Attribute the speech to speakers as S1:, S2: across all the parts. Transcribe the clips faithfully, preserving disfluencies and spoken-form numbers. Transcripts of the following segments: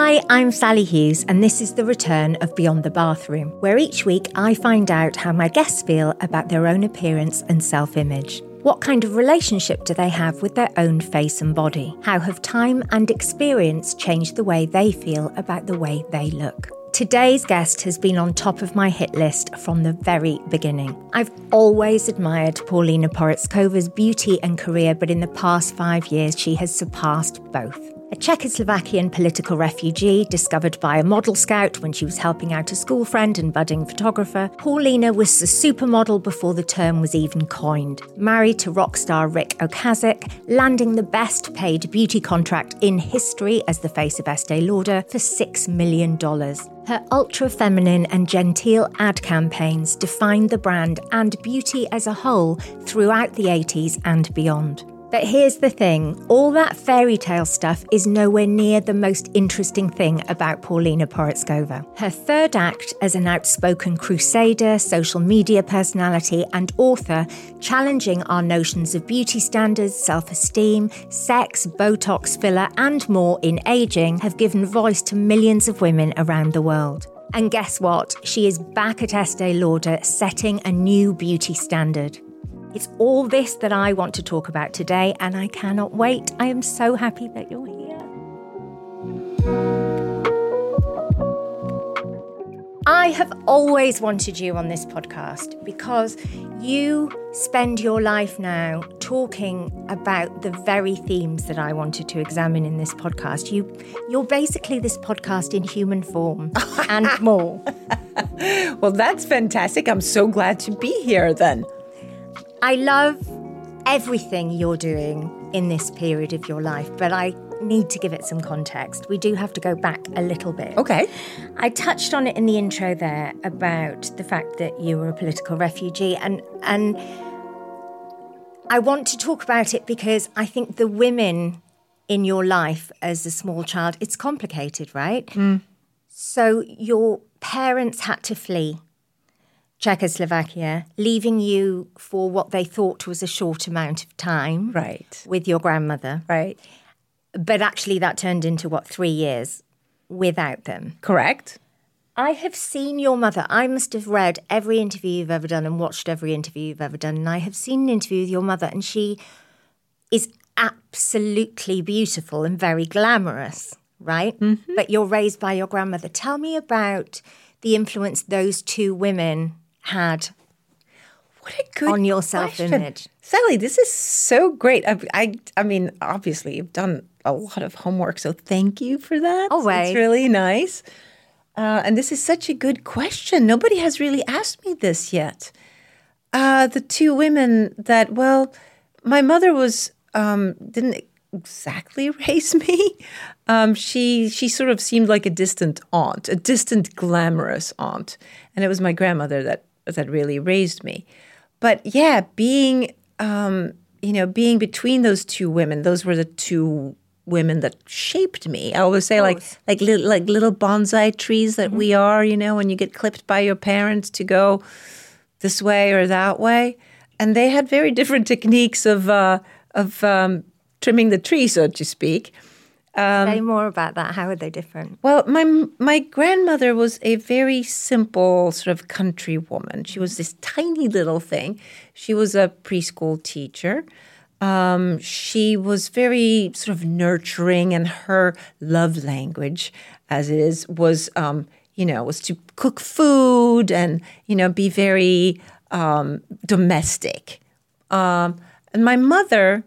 S1: Hi, I'm Sally Hughes, and this is the return of Beyond the Bathroom, where each week I find out how my guests feel about their own appearance and self-image. What kind of relationship do they have with their own face and body? How have time and experience changed the way they feel about the way they look? Today's guest has been on top of my hit list from the very beginning. I've always admired Paulina Porizkova's beauty and career, but in the past five years she has surpassed both. A Czechoslovakian political refugee discovered by a model scout when she was helping out a school friend and budding photographer, Paulina was a supermodel before the term was even coined. Married to rock star Rick Ocasek, landing the best paid beauty contract in history as the face of Estee Lauder for six million dollars. Her ultra-feminine and genteel ad campaigns defined the brand and beauty as a whole throughout the eighties and beyond. But here's the thing, all that fairy tale stuff is nowhere near the most interesting thing about Paulina Porizkova. Her third act as an outspoken crusader, social media personality and author, challenging our notions of beauty standards, self-esteem, sex, Botox, filler and more in aging, have given voice to millions of women around the world. And guess what? She is back at Estee Lauder, setting a new beauty standard. It's all this that I want to talk about today, and I cannot wait. I am so happy that you're here. I have always wanted you on this podcast because you spend your life now talking about the very themes that I wanted to examine in this podcast. You, you're basically this podcast in human form and more.
S2: Well, that's fantastic. I'm so glad to be here then.
S1: I love everything you're doing in this period of your life, but I need to give it some context. We do have to go back a little bit.
S2: Okay.
S1: I touched on it in the intro there about the fact that you were a political refugee, and and I want to talk about it because I think the women in your life as a small child, it's complicated, right?
S2: Mm.
S1: So your parents had to flee Czechoslovakia, leaving you for what they thought was a short amount of time.
S2: Right.
S1: With your grandmother.
S2: Right.
S1: But actually that turned into, what, three years without them.
S2: Correct.
S1: I have seen your mother. I must have read every interview you've ever done and watched every interview you've ever done. And I have seen an interview with your mother, and she is absolutely beautiful and very glamorous, right?
S2: Mm-hmm.
S1: But you're raised by your grandmother. Tell me about the influence those two women had
S2: what a good
S1: on your
S2: question.
S1: self-image.
S2: Sally, this is so great. I, I, I mean, obviously, you've done a lot of homework, so thank you for that.
S1: Always.
S2: It's really nice. Uh, and this is such a good question. Nobody has really asked me this yet. Uh, the two women that, well, my mother was um, didn't exactly raise me. Um, she she sort of seemed like a distant aunt, a distant glamorous aunt, and it was my grandmother that that really raised me. But yeah, being um, you know being between those two women, those were the two women that shaped me. I always say like like little like little bonsai trees that mm-hmm. we are, you know, when you get clipped by your parents to go this way or that way, and they had very different techniques of uh, of um, trimming the tree, so to speak.
S1: Um, Say more about that. How are they different?
S2: Well, my my grandmother was a very simple sort of country woman. She was this tiny little thing. She was a preschool teacher. Um, she was very sort of nurturing, and her love language, as it is, was um, you know was to cook food and you know be very um, domestic. Um, and my mother.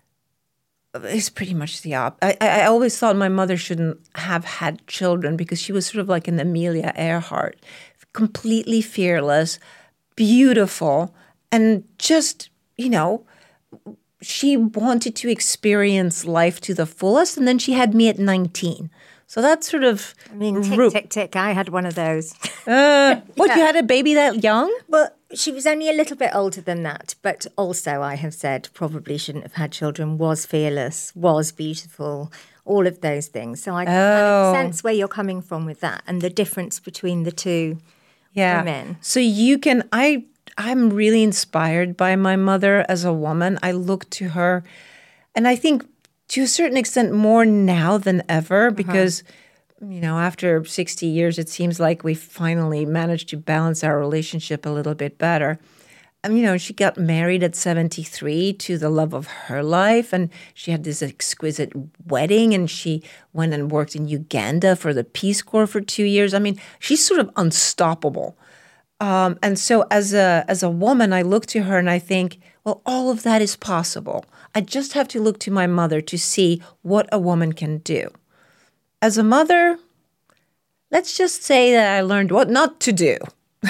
S2: It's pretty much the opposite. I, I always thought my mother shouldn't have had children because she was sort of like an Amelia Earhart, completely fearless, beautiful, and just, you know, she wanted to experience life to the fullest. And then she had me at nineteen. So that's sort of...
S1: I mean, tick,
S2: ro-
S1: tick, tick. I had one of those.
S2: uh, what,
S1: yeah.
S2: You had a baby that young?
S1: Well, she was only a little bit older than that. But also, I have said, probably shouldn't have had children, was fearless, was beautiful, all of those things. So I can
S2: oh.
S1: kind of sense where you're coming from with that and the difference between the two
S2: yeah.
S1: women.
S2: So you can... I, I'm really inspired by my mother as a woman. I look to her, and I think... to a certain extent more now than ever because uh-huh. you know, after sixty years, it seems like we finally managed to balance our relationship a little bit better. And, you know, she got married at seventy-three to the love of her life, and she had this exquisite wedding, and she went and worked in Uganda for the Peace Corps for two years. I mean, she's sort of unstoppable. Um, and so as a as a woman, I look to her and I think, well, all of that is possible. I just have to look to my mother to see what a woman can do. As a mother, let's just say that I learned what not to do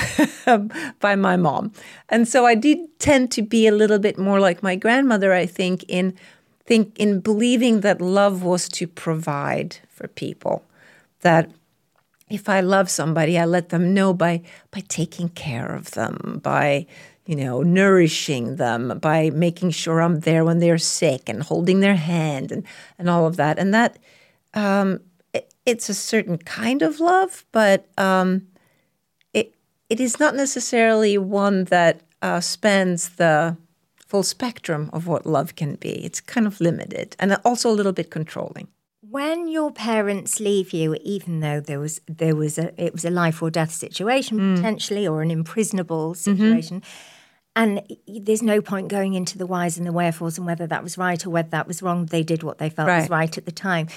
S2: by my mom. And so I did tend to be a little bit more like my grandmother, I think, in think in believing that love was to provide for people. That if I love somebody, I let them know by by taking care of them, by, you know, nourishing them, by making sure I'm there when they're sick and holding their hand and, and all of that. And that um, it, it's a certain kind of love, but um, it it is not necessarily one that uh, spans the full spectrum of what love can be. It's kind of limited and also a little bit controlling.
S1: When your parents leave you, even though there was there was a it was a life or death situation mm. potentially, or an imprisonable situation, mm-hmm. and there's no point going into the whys and the wherefores and whether that was right or whether that was wrong. They did what they felt right. was right at the time.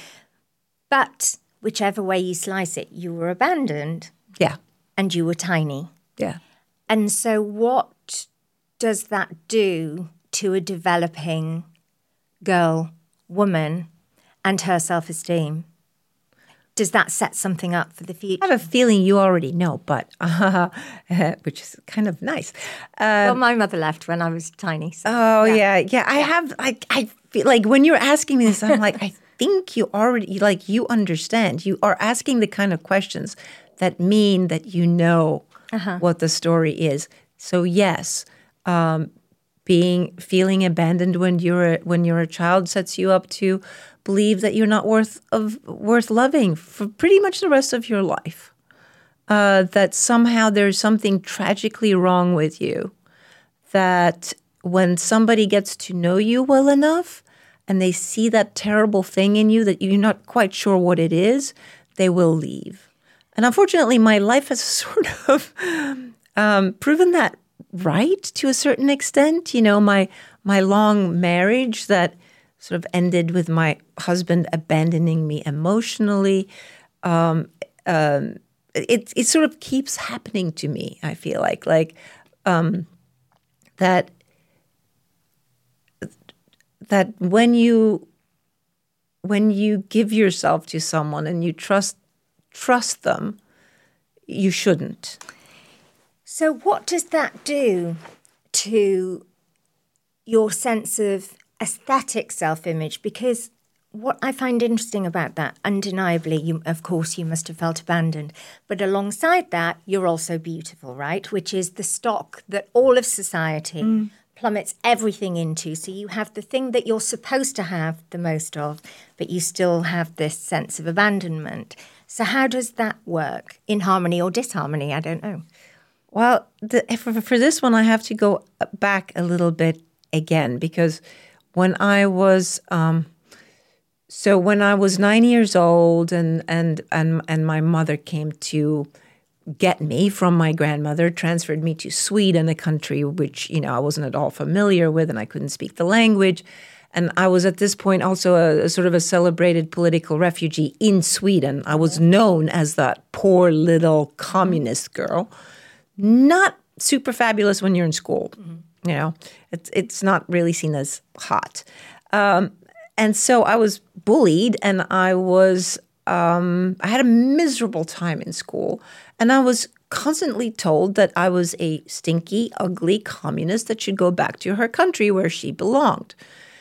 S1: But whichever way you slice it, you were abandoned.
S2: Yeah.
S1: And you were tiny.
S2: Yeah.
S1: And so what does that do to a developing girl, woman, and her self-esteem? Does that set something up for the future?
S2: I have a feeling you already know, but uh, which is kind of nice.
S1: Uh, well, my mother left when I was tiny. So,
S2: oh, yeah. yeah. Yeah, I have, like, I feel like when you're asking me this, I'm like, I think you already, like, you understand. You are asking the kind of questions that mean that you know uh-huh. what the story is. So, yes, um, being, feeling abandoned when you're, a, when you're a child sets you up to believe that you're not worth of worth loving for pretty much the rest of your life. Uh, that somehow there's something tragically wrong with you. That when somebody gets to know you well enough and they see that terrible thing in you that you're not quite sure what it is, they will leave. And unfortunately, my life has sort of um, proven that right to a certain extent. You know, my my long marriage that sort of ended with my husband abandoning me emotionally. Um, um, it it sort of keeps happening to me. I feel like like um, that that when you when you give yourself to someone and you trust trust them, you shouldn't.
S1: So, what does that do to your sense of aesthetic self-image? Because what I find interesting about that, undeniably, you, of course, you must have felt abandoned. But alongside that, you're also beautiful, right? Which is the stock that all of society mm. plummets everything into. So you have the thing that you're supposed to have the most of, but you still have this sense of abandonment. So how does that work? In harmony or disharmony? I don't know.
S2: Well, the, for, for this one, I have to go back a little bit again, because when I was, um, so when I was nine years old and, and, and, and my mother came to get me from my grandmother, transferred me to Sweden, a country which, you know, I wasn't at all familiar with and I couldn't speak the language. And I was at this point also a, a sort of a celebrated political refugee in Sweden. I was known as that poor little communist girl. Not super fabulous when you're in school. Mm-hmm. You know, it's it's not really seen as hot. Um, and so I was bullied and I was, um, I had a miserable time in school. And I was constantly told that I was a stinky, ugly communist that should go back to her country where she belonged.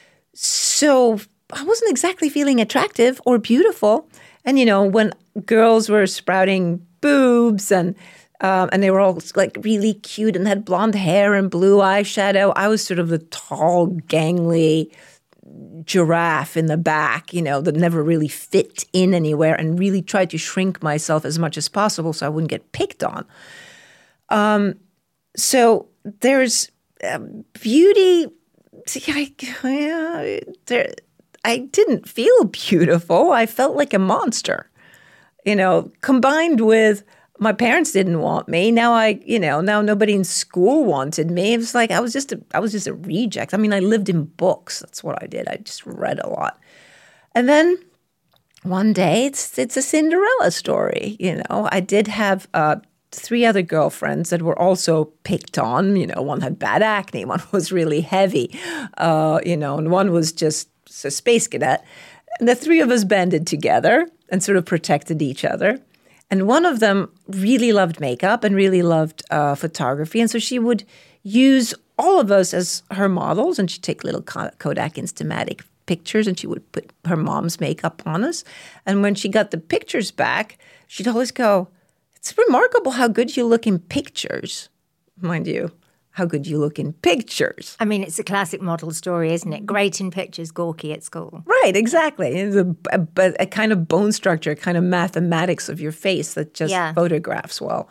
S2: So I wasn't exactly feeling attractive or beautiful. And, you know, when girls were sprouting boobs and Um, and they were all like really cute and had blonde hair and blue eyeshadow, I was sort of the tall, gangly giraffe in the back, you know, that never really fit in anywhere and really tried to shrink myself as much as possible so I wouldn't get picked on. Um, so there's uh, beauty. I, yeah, there, I didn't feel beautiful. I felt like a monster. you know, combined with my parents didn't want me. Now I, you know, now nobody in school wanted me. It was like I was just a, I was just a reject. I mean, I lived in books. That's what I did. I just read a lot. And then one day, it's it's a Cinderella story. You know, I did have uh, three other girlfriends that were also picked on. You know, one had bad acne, one was really heavy, uh, you know, and one was just a space cadet. And the three of us banded together and sort of protected each other. And one of them really loved makeup and really loved uh, photography. And so she would use all of us as her models, and she'd take little Kodak Instamatic pictures, and she would put her mom's makeup on us. And when she got the pictures back, she'd always go, "It's remarkable how good you look in pictures." Mind you, how good you look in pictures.
S1: I mean, it's a classic model story, isn't it? Great in pictures, gawky at school.
S2: Right, exactly. It's a, a, a kind of bone structure, a kind of mathematics of your face that just yeah. photographs well.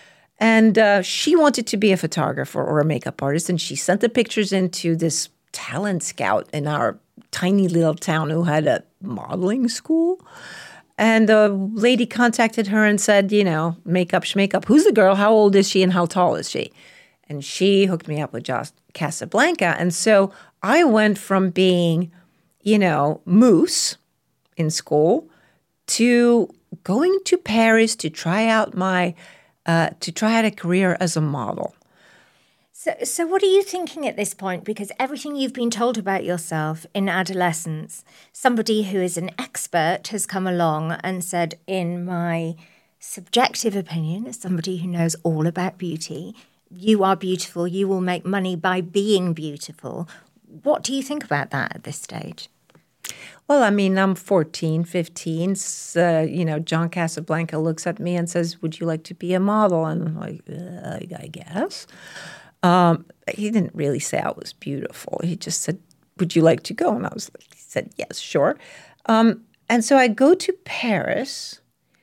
S2: And uh, she wanted to be a photographer or a makeup artist, and she sent the pictures into this talent scout in our tiny little town who had a modeling school. And the lady contacted her and said, you know, makeup, schmakeup, who's the girl? How old is she and how tall is she? And she hooked me up with Joss Casablanca. And so I went from being, you know, moose in school to going to Paris to try out my, uh, to try out a career as a model.
S1: So, so what are you thinking at this point? Because everything you've been told about yourself in adolescence, somebody who is an expert has come along and said, in my subjective opinion, as somebody who knows all about beauty, you are beautiful, you will make money by being beautiful. What do you think about that at this stage?
S2: Well, I mean, I'm fourteen, fifteen. Uh, you know, John Casablanca looks at me and says, would you like to be a model? And I'm like, uh, I guess. Um, he didn't really say I was beautiful. He just said, would you like to go? And I was like, he said, yes, sure. Um, and so I go to Paris,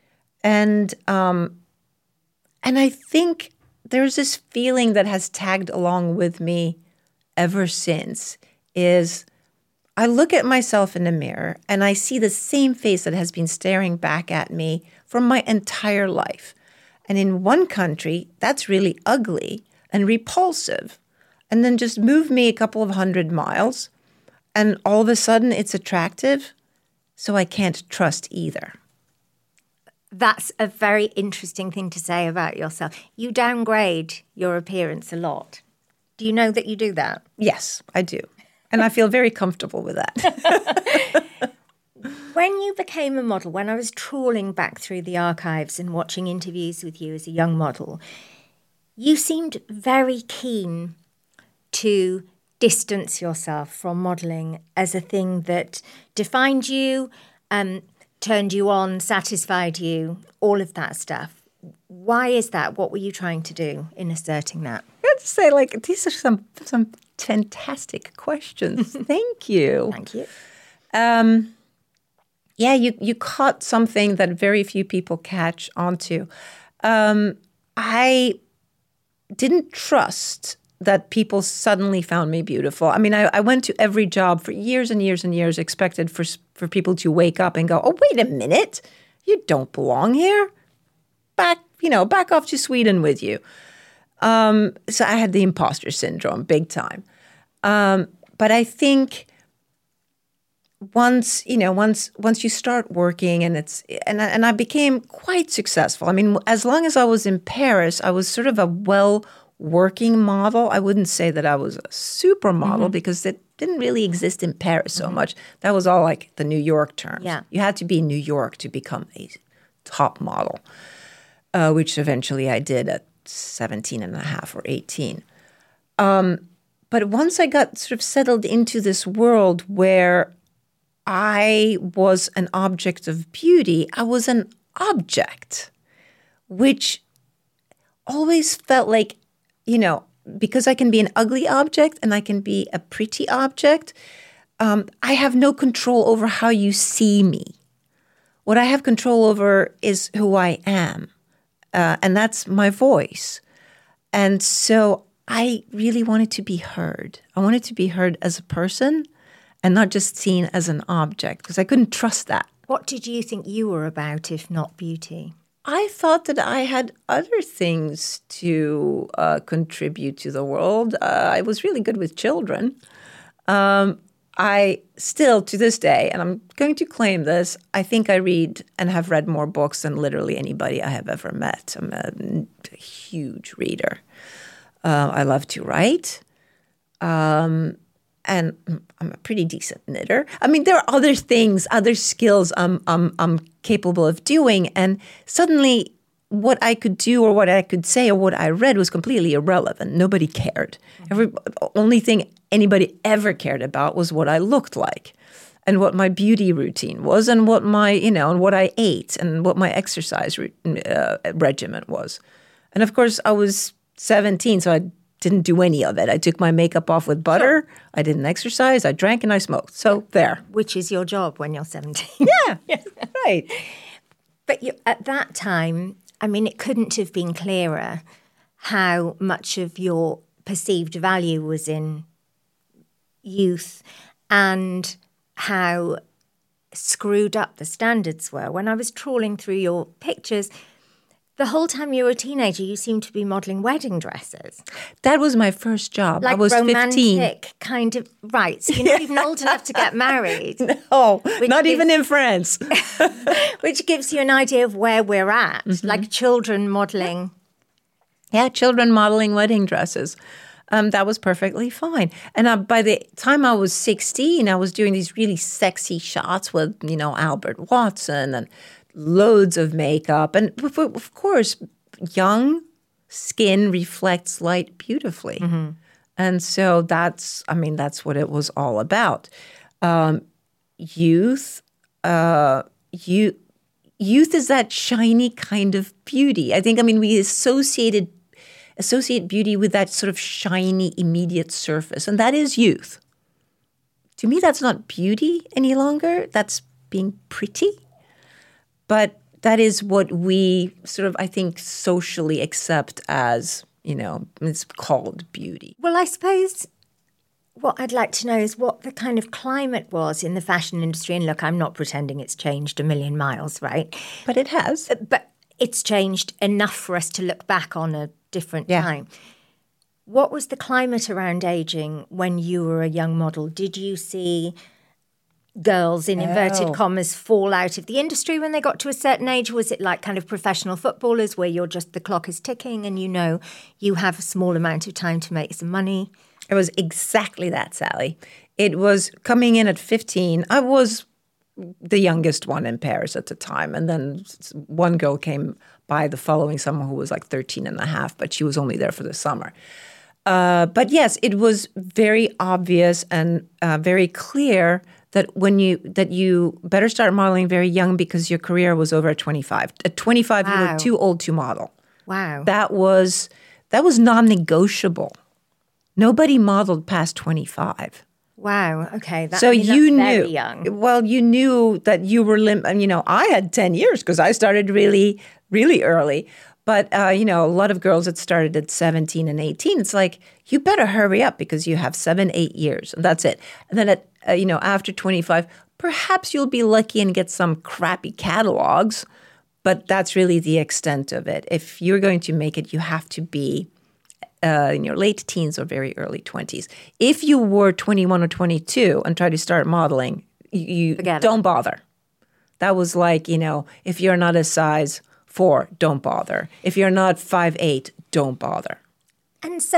S2: and um, and I think there's this feeling that has tagged along with me ever since, is I look at myself in the mirror and I see the same face that has been staring back at me for my entire life. And in one country, that's really ugly and repulsive. And then just move me a couple of hundred miles, and all of a sudden it's attractive, so I can't trust either.
S1: That's a very interesting thing to say about yourself. You downgrade your appearance a lot. Do you know that you do that?
S2: Yes, I do. And I feel very comfortable with that.
S1: When you became a model, when I was trawling back through the archives and watching interviews with you as a young model, you seemed very keen to distance yourself from modelling as a thing that defined you, um, turned you on, satisfied you, all of that stuff. Why is that? What were you trying to do in asserting that?
S2: I have to say, like, these are some some fantastic questions. Thank you.
S1: Thank you.
S2: Um, yeah, you, you caught something that very few people catch onto. Um, I didn't trust that people suddenly found me beautiful. I mean, I, I went to every job for years and years and years, expected for for people to wake up and go, oh, wait a minute, you don't belong here. Back, you know, back off to Sweden with you. Um, so I had the imposter syndrome big time. Um, but I think once, you know, once once you start working and it's and I, and I became quite successful. I mean, as long as I was in Paris, I was sort of a well-working model. I wouldn't say that I was a supermodel mm-hmm. because it didn't really exist in Paris so mm-hmm. much. That was all like the New York terms.
S1: Yeah.
S2: You had to be in New York to become a top model, uh, which eventually I did at seventeen and a half or eighteen. Um, but once I got sort of settled into this world where I was an object of beauty, I was an object, which always felt like, you know, because I can be an ugly object and I can be a pretty object, um, I have no control over how you see me. What I have control over is who I am, uh, and that's my voice. And so I really wanted to be heard. I wanted to be heard as a person and not just seen as an object, because I couldn't trust that
S1: What did you think you were about, if not beauty?
S2: I thought that I had other things to uh, contribute to the world. Uh, I was really good with children. Um, I still, to this day, and I'm going to claim this, I think I read and have read more books than literally anybody I have ever met. I'm a, a huge reader. Uh, I love to write. Um, and I'm a pretty decent knitter. I mean, there are other things, other skills I'm, I'm, I'm capable of doing. And suddenly what I could do or what I could say or what I read was completely irrelevant. Nobody cared. Every only thing anybody ever cared about was what I looked like and what my beauty routine was and what my, you know, and what I ate and what my exercise uh, regimen was. And of course, I was seventeen, so I didn't do any of it. I took my makeup off with butter. Sure. I didn't exercise. I drank and I smoked. So there.
S1: Which is your job when you're seventeen.
S2: Yeah, right.
S1: But you, at that time, I mean, it couldn't have been clearer how much of your perceived value was in youth and how screwed up the standards were. When I was trawling through your pictures, the whole time you were a teenager, you seemed to be modelling wedding dresses.
S2: That was my first job.
S1: Like
S2: I was
S1: romantic
S2: fifteen.
S1: Kind of, right. So you're not even old enough to get married.
S2: No, not
S1: gives,
S2: even in France.
S1: Which gives you an idea of where we're at, mm-hmm. like children modelling.
S2: Yeah, children modelling wedding dresses. Um, that was perfectly fine. And uh, by the time I was sixteen, I was doing these really sexy shots with, you know, Albert Watson and loads of makeup. And of course, young skin reflects light beautifully. Mm-hmm. And so that's, I mean, that's what it was all about. Um, youth, uh, you, youth is that shiny kind of beauty. I think, I mean, we associated associate beauty with that sort of shiny, immediate surface. And that is youth. To me, that's not beauty any longer. That's being pretty. But that is what we sort of, I think, socially accept as, you know, it's called beauty.
S1: Well, I suppose what I'd like to know is what the kind of climate was in the fashion industry. And look, I'm not pretending it's changed a million miles, right?
S2: But it has.
S1: But it's changed enough for us to look back on a different
S2: yeah.
S1: time. What was the climate around aging when you were a young model? Did you see girls, in inverted
S2: oh.
S1: commas, fall out of the industry when they got to a certain age? Was it like kind of professional footballers where you're just, the clock is ticking and you know you have a small amount of time to make some money?
S2: It was exactly that, Sally. It was coming in at fifteen. I was the youngest one in Paris at the time. And then one girl came by the following summer who was like thirteen and a half, but she was only there for the summer. Uh, but yes, it was very obvious and uh, very clear that when you that you better start modeling very young because your career was over at twenty-five. At twenty-five, wow. You were too old to model.
S1: Wow.
S2: That was that was non-negotiable. Nobody modeled past twenty-five.
S1: Wow. Okay. That,
S2: so
S1: I mean,
S2: you
S1: that's
S2: knew.
S1: Very young.
S2: Well, you knew that you were lim- You know, I had ten years because I started really, really early. But uh, you know, a lot of girls that started at seventeen and eighteen. It's like you better hurry up because you have seven, eight years, and that's it. And then at uh, you know, after twenty-five, perhaps you'll be lucky and get some crappy catalogs. But that's really the extent of it. If you're going to make it, you have to be Uh, in your late teens or very early twenties. If you were twenty-one or twenty-two and tried to start modeling, you, you don't bother. That was like, you know, if you're not a size four, don't bother. If you're not five eight, don't bother.
S1: And so,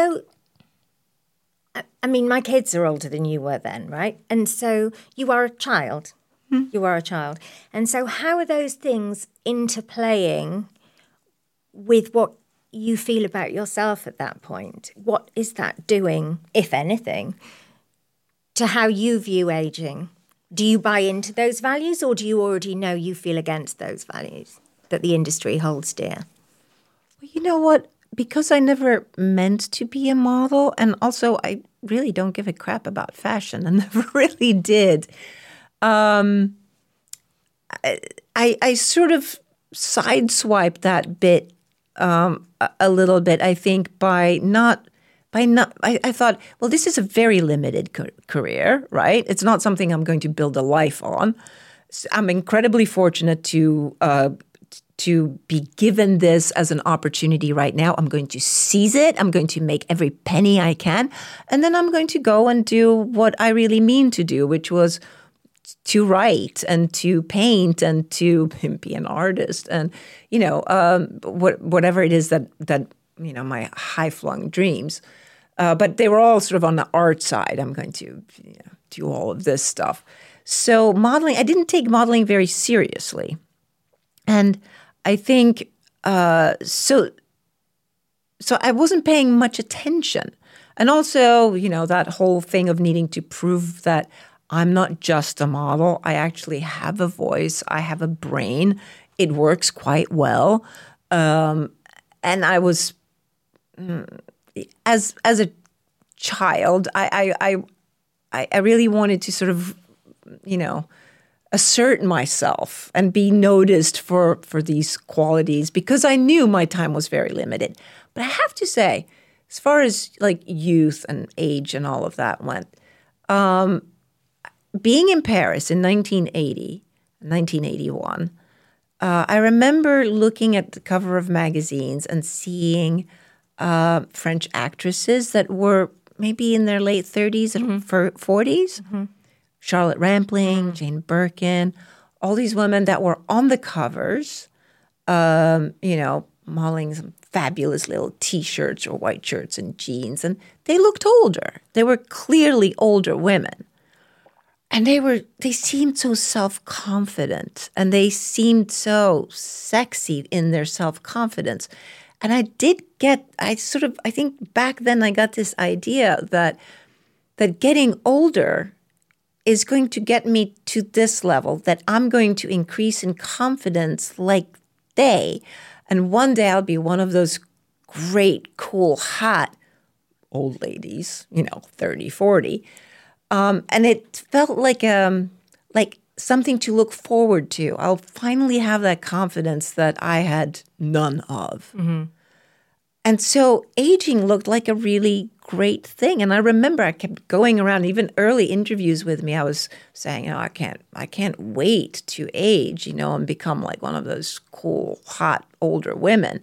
S1: I mean, my kids are older than you were then, right? And so you are a child. Hmm. You are a child. And so how are those things interplaying with what you feel about yourself at that point? What is that doing, if anything, to how you view aging? Do you buy into those values, or do you already know you feel against those values that the industry holds dear?
S2: Well, you know what? Because I never meant to be a model, and also I really don't give a crap about fashion. I never really did. Um, I, I, I sort of sideswiped that bit um, a, a little bit, I think, by not... By not, I, I thought, well, this is a very limited co- career, right? It's not something I'm going to build a life on. I'm incredibly fortunate to uh, to be given this as an opportunity right now. I'm going to seize it. I'm going to make every penny I can. And then I'm going to go and do what I really mean to do, which was to write and to paint and to be an artist and, you know, um, what, whatever it is that, that, you know, my high-flung dreams. Uh, but they were all sort of on the art side. I'm going to you know, do all of this stuff. So modeling, I didn't take modeling very seriously. And I think, uh, so, so I wasn't paying much attention. And also, you know, that whole thing of needing to prove that I'm not just a model. I actually have a voice. I have a brain. It works quite well. Um, and I was, as as a child, I, I I I really wanted to sort of, you know, assert myself and be noticed for for these qualities because I knew my time was very limited. But I have to say, as far as like youth and age and all of that went, um, being in Paris in nineteen eighty, nineteen eighty-one, uh, I remember looking at the cover of magazines and seeing uh, French actresses that were maybe in their late thirties and mm-hmm. forties. Mm-hmm. Charlotte Rampling, mm-hmm. Jane Birkin, all these women that were on the covers, um, you know, modeling some fabulous little T-shirts or white shirts and jeans. And they looked older. They were clearly older women. And they were, they seemed so self-confident and they seemed so sexy in their self-confidence. And I did get, I sort of, I think back then I got this idea that that getting older is going to get me to this level, that I'm going to increase in confidence like they. And one day I'll be one of those great, cool, hot old ladies, you know, thirty, forty. Um, and it felt like um, like something to look forward to. I'll finally have that confidence that I had none of. Mm-hmm. And so aging looked like a really great thing. And I remember I kept going around, even early interviews with me, I was saying, you know, I can't, I can't wait to age, you know, and become like one of those cool, hot, older women.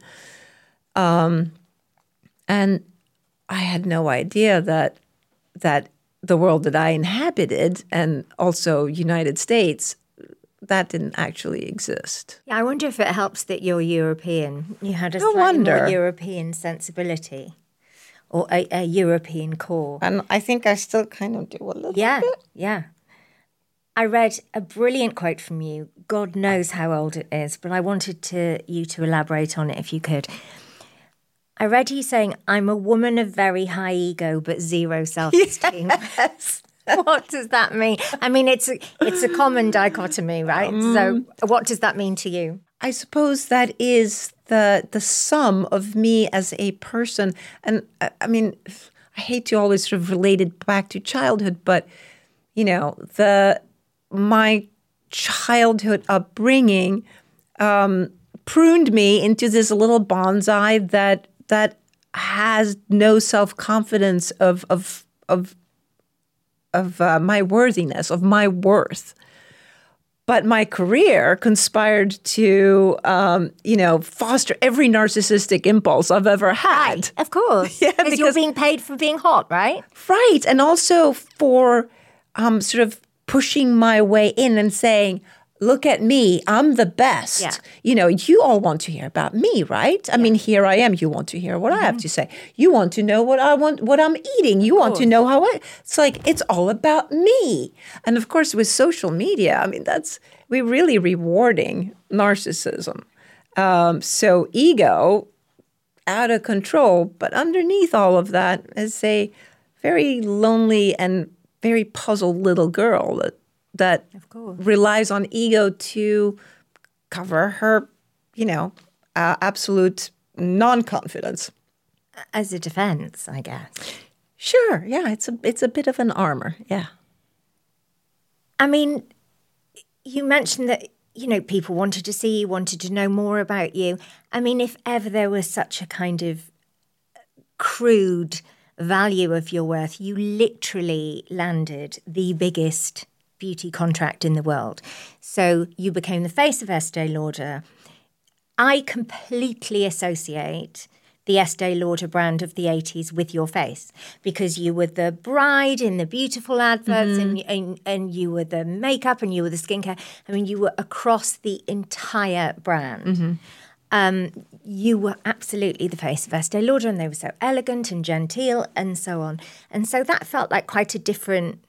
S2: Um, and I had no idea that that the world that I inhabited, and also United States, that didn't actually exist.
S1: Yeah, I wonder if it helps that you're European. You had a
S2: no
S1: slightly
S2: wonder.
S1: more European sensibility, or a, a European core.
S2: And I think I still kind of do a little
S1: yeah,
S2: bit.
S1: Yeah, I read a brilliant quote from you. God knows how old it is, but I wanted to you to elaborate on it if you could. I read you saying, "I'm a woman of very high ego, but zero self-esteem."
S2: Yes.
S1: What does that mean? I mean, it's a, it's a common dichotomy, right? Um, so what does that mean to you?
S2: I suppose that is the the sum of me as a person. And I, I mean, I hate to always sort of relate it back to childhood, but, you know, the my childhood upbringing um, pruned me into this little bonsai that that has no self-confidence of of of of uh, my worthiness, of my worth. But my career conspired to, um, you know, foster every narcissistic impulse I've ever had.
S1: Right, of course.
S2: Yeah,
S1: because you're being paid for being hot, right?
S2: Right. And also for um, sort of pushing my way in and saying, look at me, I'm the best.
S1: Yeah.
S2: You know, you all want to hear about me, right? I yeah. mean, here I am. You want to hear what mm-hmm. I have to say. You want to know what I want, what I'm eating. You of want course. to know how I, it's like, it's all about me. And of course, with social media, I mean, that's, we're really rewarding narcissism. Um, so ego, out of control, but underneath all of that is a very lonely and very puzzled little girl that that relies on ego to cover her, you know, uh, absolute non-confidence.
S1: As a defense, I guess.
S2: Sure, yeah, it's a it's a bit of an armor, yeah.
S1: I mean, you mentioned that, you know, people wanted to see you, wanted to know more about you. I mean, if ever there was such a kind of crude value of your worth, you literally landed the biggest beauty contract in the world. So you became the face of Estee Lauder. I completely associate the Estee Lauder brand of the eighties with your face, because you were the bride in the beautiful adverts, mm-hmm. and, and and you were the makeup and you were the skincare. I mean, you were across the entire brand. Mm-hmm. Um, you were absolutely the face of Estee Lauder, and they were so elegant and genteel and so on. And so that felt like quite a different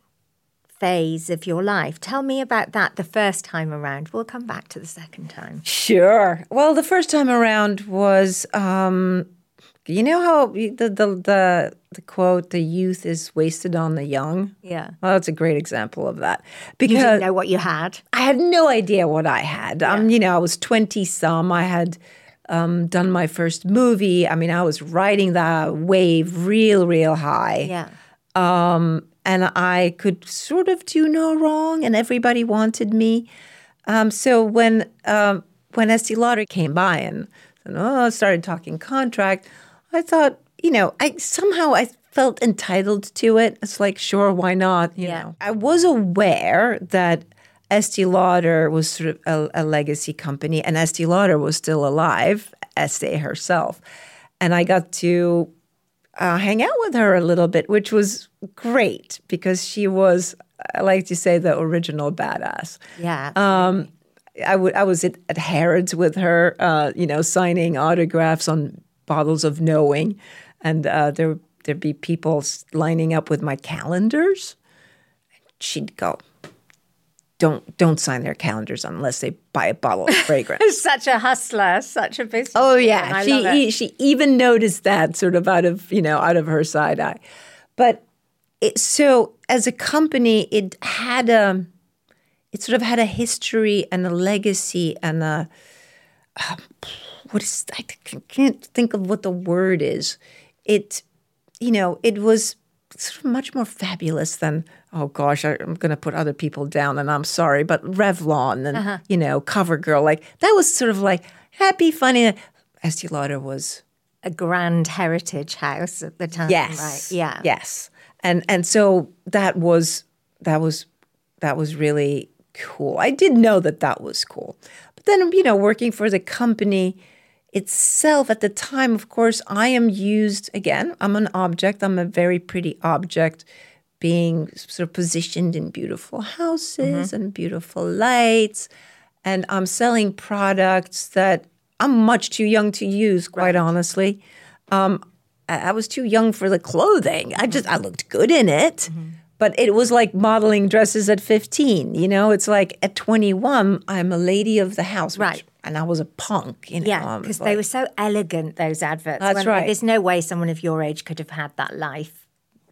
S1: phase of your life. Tell me about that the first time around. We'll come back to the second time.
S2: Sure. Well, the first time around was... Um, You know how the, the the the quote, "the youth is wasted on the young"?
S1: Yeah.
S2: Well, that's a great example of that. Because
S1: you didn't know what you had.
S2: I had no idea what I had. Yeah. Um, you know, I was twenty-some. I had um, done my first movie. I mean, I was riding that wave real, real high.
S1: Yeah.
S2: Um, and I could sort of do no wrong, and everybody wanted me. Um, so when um, when Estee Lauder came by and, and oh, started talking contract, I thought, you know, I somehow I felt entitled to it. It's like, sure, why not? You
S1: yeah.
S2: know, I was aware that Estee Lauder was sort of a, a legacy company, and Estee Lauder was still alive, Estee herself, and I got to uh, hang out with her a little bit, which was great because she was, I like to say, the original badass.
S1: Yeah.
S2: Um, I would I was at, at Harrods with her, uh, you know, signing autographs on bottles of Knowing, and uh, there there'd be people lining up with my calendars. She'd go, "Don't don't sign their calendars unless they buy a bottle of fragrance."
S1: Such a hustler, such a business.
S2: Oh yeah,
S1: I
S2: she
S1: love it.
S2: she even noticed that sort of out of you know out of her side eye, but it, so as a company, it had a it sort of had a history and a legacy and a. Uh, What is, I can't think of what the word is. It, you know, it was sort of much more fabulous than, oh gosh, I, I'm going to put other people down and I'm sorry, but Revlon and, uh-huh. you know, CoverGirl, like that was sort of like happy, funny. Estee Lauder was
S1: a grand heritage house at the time.
S2: Yes.
S1: Right. Yeah.
S2: Yes. And, and so that was, that was, that was really cool. I did know that that was cool. But then, you know, working for the company itself at the time, of course, I am used, again, I'm an object. I'm a very pretty object being sort of positioned in beautiful houses mm-hmm. and beautiful lights. And I'm selling products that I'm much too young to use, quite right. honestly. Um, I, I was too young for the clothing. I just, I looked good in it. Mm-hmm. But it was like modeling dresses at fifteen, you know? It's like at twenty-one, I'm a lady of the house. Which,
S1: right.
S2: And I was a punk, you know?
S1: Yeah, because like, they were so elegant, those adverts.
S2: That's
S1: when,
S2: right.
S1: There's no way someone of your age could have had that life.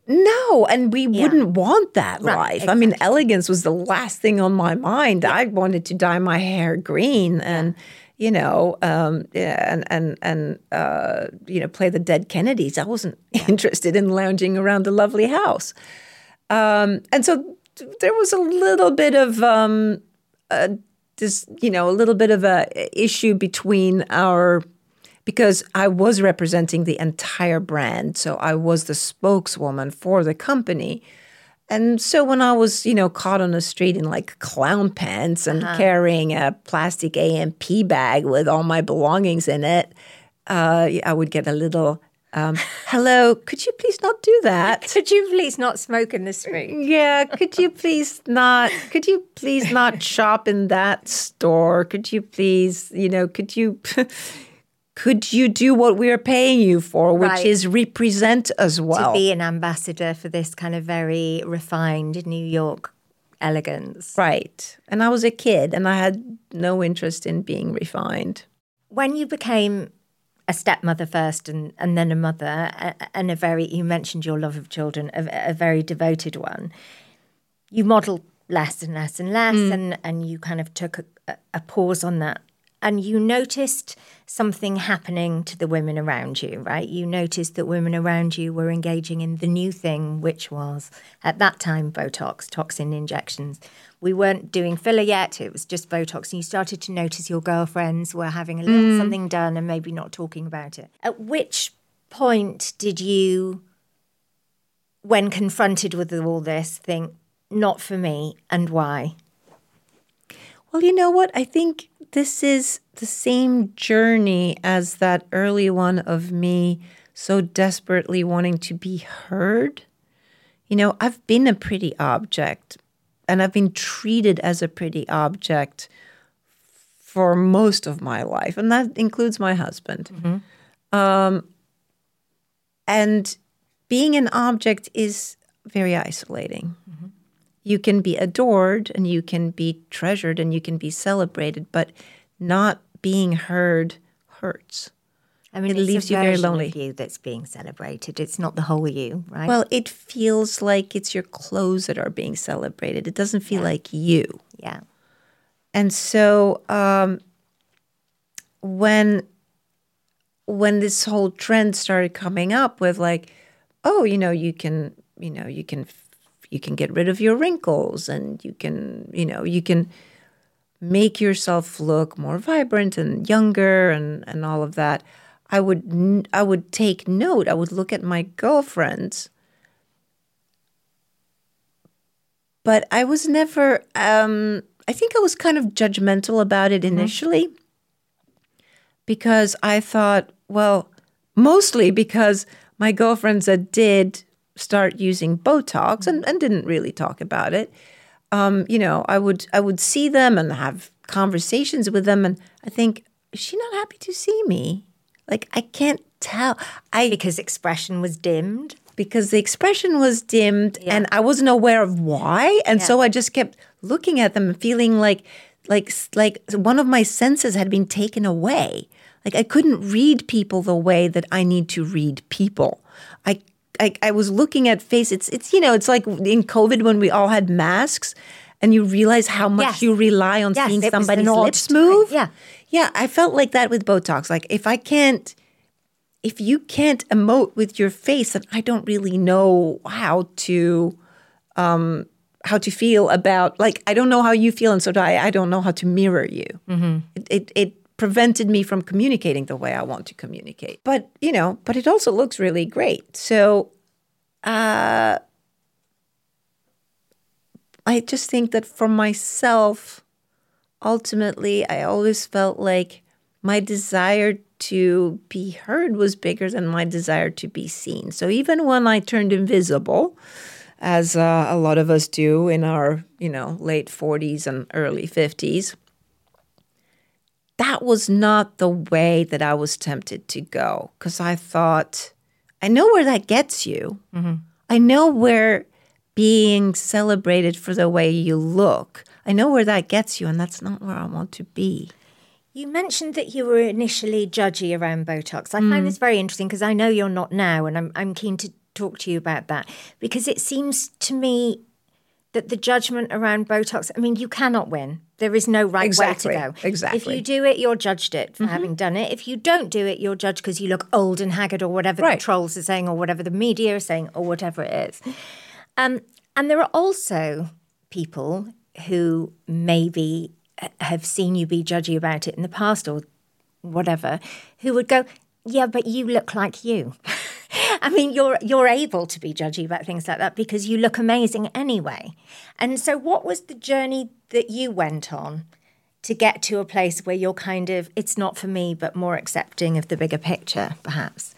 S2: No, and we yeah. wouldn't want that
S1: right,
S2: life.
S1: Exactly.
S2: I mean, elegance was the last thing on my mind. Yeah. I wanted to dye my hair green and, yeah. you know, um, yeah, and, and, and uh, you know, play the dead Kennedys. I wasn't yeah. interested in lounging around a lovely house. Um, and so there was a little bit of um, uh, this, you know, a little bit of a issue between our, because I was representing the entire brand. So I was the spokeswoman for the company. And so when I was, you know, caught on the street in like clown pants and uh-huh. carrying a plastic A M P bag with all my belongings in it, uh, I would get a little... Um, hello, could you please not do that?
S1: Could you please not smoke in the street?
S2: Yeah, could you please not, could you please not shop in that store? Could you please, you know, could you, could you do what we're paying you for, which right. is represent as well?
S1: To be an ambassador for this kind of very refined New York elegance.
S2: Right. And I was a kid and I had no interest in being refined.
S1: When you became a stepmother first and, and then a mother and a very, you mentioned your love of children, a, a very devoted one, you modelled less and less and less mm. and, and you kind of took a, a pause on that. And you noticed something happening to the women around you, right? You noticed that women around you were engaging in the new thing, which was, at that time, Botox, toxin injections. We weren't doing filler yet. It was just Botox. And you started to notice your girlfriends were having a little mm. something done and maybe not talking about it. At which point did you, when confronted with all this, think, not for me, and why?
S2: Well, you know what? I think this is the same journey as that early one of me so desperately wanting to be heard. You know, I've been a pretty object, and I've been treated as a pretty object for most of my life, and that includes my husband. Mm-hmm. Um, and being an object is very isolating. Mm-hmm. You can be adored and you can be treasured and you can be celebrated, but not being heard hurts.
S1: I mean,
S2: it
S1: it's
S2: leaves
S1: a
S2: you very
S1: version
S2: lonely.
S1: Of you that's being celebrated. It's not the whole you, right?
S2: Well, it feels like it's your clothes that are being celebrated. It doesn't feel
S1: yeah.
S2: like you.
S1: Yeah.
S2: And so um, when when this whole trend started coming up with like, oh, you know, you can, you know, you can you can get rid of your wrinkles and you can, you know, you can make yourself look more vibrant and younger and, and all of that. I would I would take note. I would look at my girlfriends, but I was never. Um, I think I was kind of judgmental about it initially, mm-hmm. because I thought, well, mostly because my girlfriends that did start using Botox and, and didn't really talk about it. Um, you know, I would I would see them and have conversations with them, and I think, is she not happy to see me? Like, I can't tell. I
S1: Because expression was dimmed?
S2: Because the expression was dimmed,
S1: yeah.
S2: and I wasn't aware of why. And yeah. so I just kept looking at them and feeling like, like, like one of my senses had been taken away. Like, I couldn't read people the way that I need to read people. I, I, I was looking at face. It's, it's, you know, it's like in COVID when we all had masks, and you realize how much
S1: yes.
S2: you rely on
S1: yes,
S2: seeing somebody's lips
S1: time.
S2: move.
S1: Yeah.
S2: Yeah, I felt like that with Botox. Like, if I can't, if you can't emote with your face, then I don't really know how to, um, how to feel about, like, I don't know how you feel, and so do I. I don't know how to mirror you. Mm-hmm. It, it, it prevented me from communicating the way I want to communicate. But, you know, but it also looks really great. So, uh, I just think that for myself, ultimately, I always felt like my desire to be heard was bigger than my desire to be seen. So even when I turned invisible, as uh, a lot of us do in our, you know, late forties and early fifties, that was not the way that I was tempted to go. Because I thought, I know where that gets you. Mm-hmm. I know where being celebrated for the way you look, I know where that gets you, and that's not where I want to be.
S1: You mentioned that you were initially judgy around Botox. I mm. find this very interesting because I know you're not now, and I'm I'm keen to talk to you about that, because it seems to me that the judgment around Botox, I mean, you cannot win. There is no right
S2: exactly.
S1: way to go.
S2: Exactly.
S1: If you do it, you're judged it for mm-hmm. having done it. If you don't do it, you're judged because you look old and haggard, or whatever right. the trolls are saying, or whatever the media are saying, or whatever it is. Um, and there are also people who maybe have seen you be judgy about it in the past or whatever, who would go, yeah, but you look like you. I mean, you're you're able to be judgy about things like that because you look amazing anyway. And so what was the journey that you went on to get to a place where you're kind of, it's not for me, but more accepting of the bigger picture, perhaps?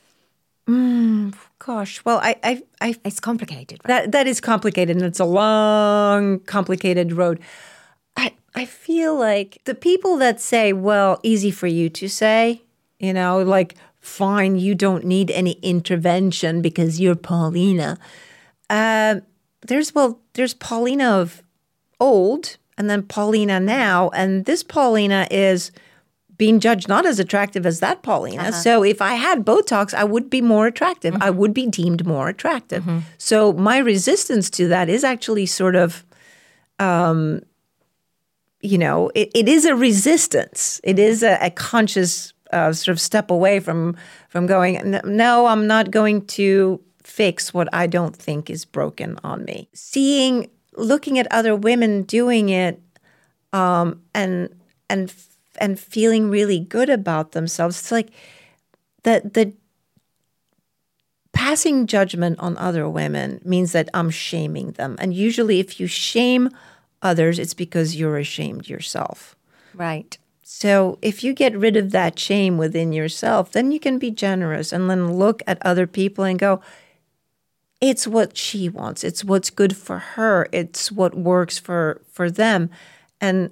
S2: Mm, gosh, well, I, I, I,
S1: it's complicated. Right?
S2: That that is complicated, and it's a long, complicated road. I, I feel like the people that say, well, easy for you to say, you know, like, fine, you don't need any intervention because you're Paulina. Uh, there's, well, there's Paulina of old and then Paulina now. And this Paulina is being judged not as attractive as that Paulina. Uh-huh. So if I had Botox, I would be more attractive. Mm-hmm. I would be deemed more attractive. Mm-hmm. So my resistance to that is actually sort of, um, you know, it, it is a resistance. It is a, a conscious uh, sort of step away from from going, no, I'm not going to fix what I don't think is broken on me. Seeing, looking at other women doing it, um, and and and feeling really good about themselves. It's like the the passing judgment on other women means that I'm shaming them. And usually if you shame others, it's because you're ashamed yourself.
S1: Right.
S2: So if you get rid of that shame within yourself, then you can be generous and then look at other people and go, it's what she wants. It's what's good for her. It's what works for, for them. And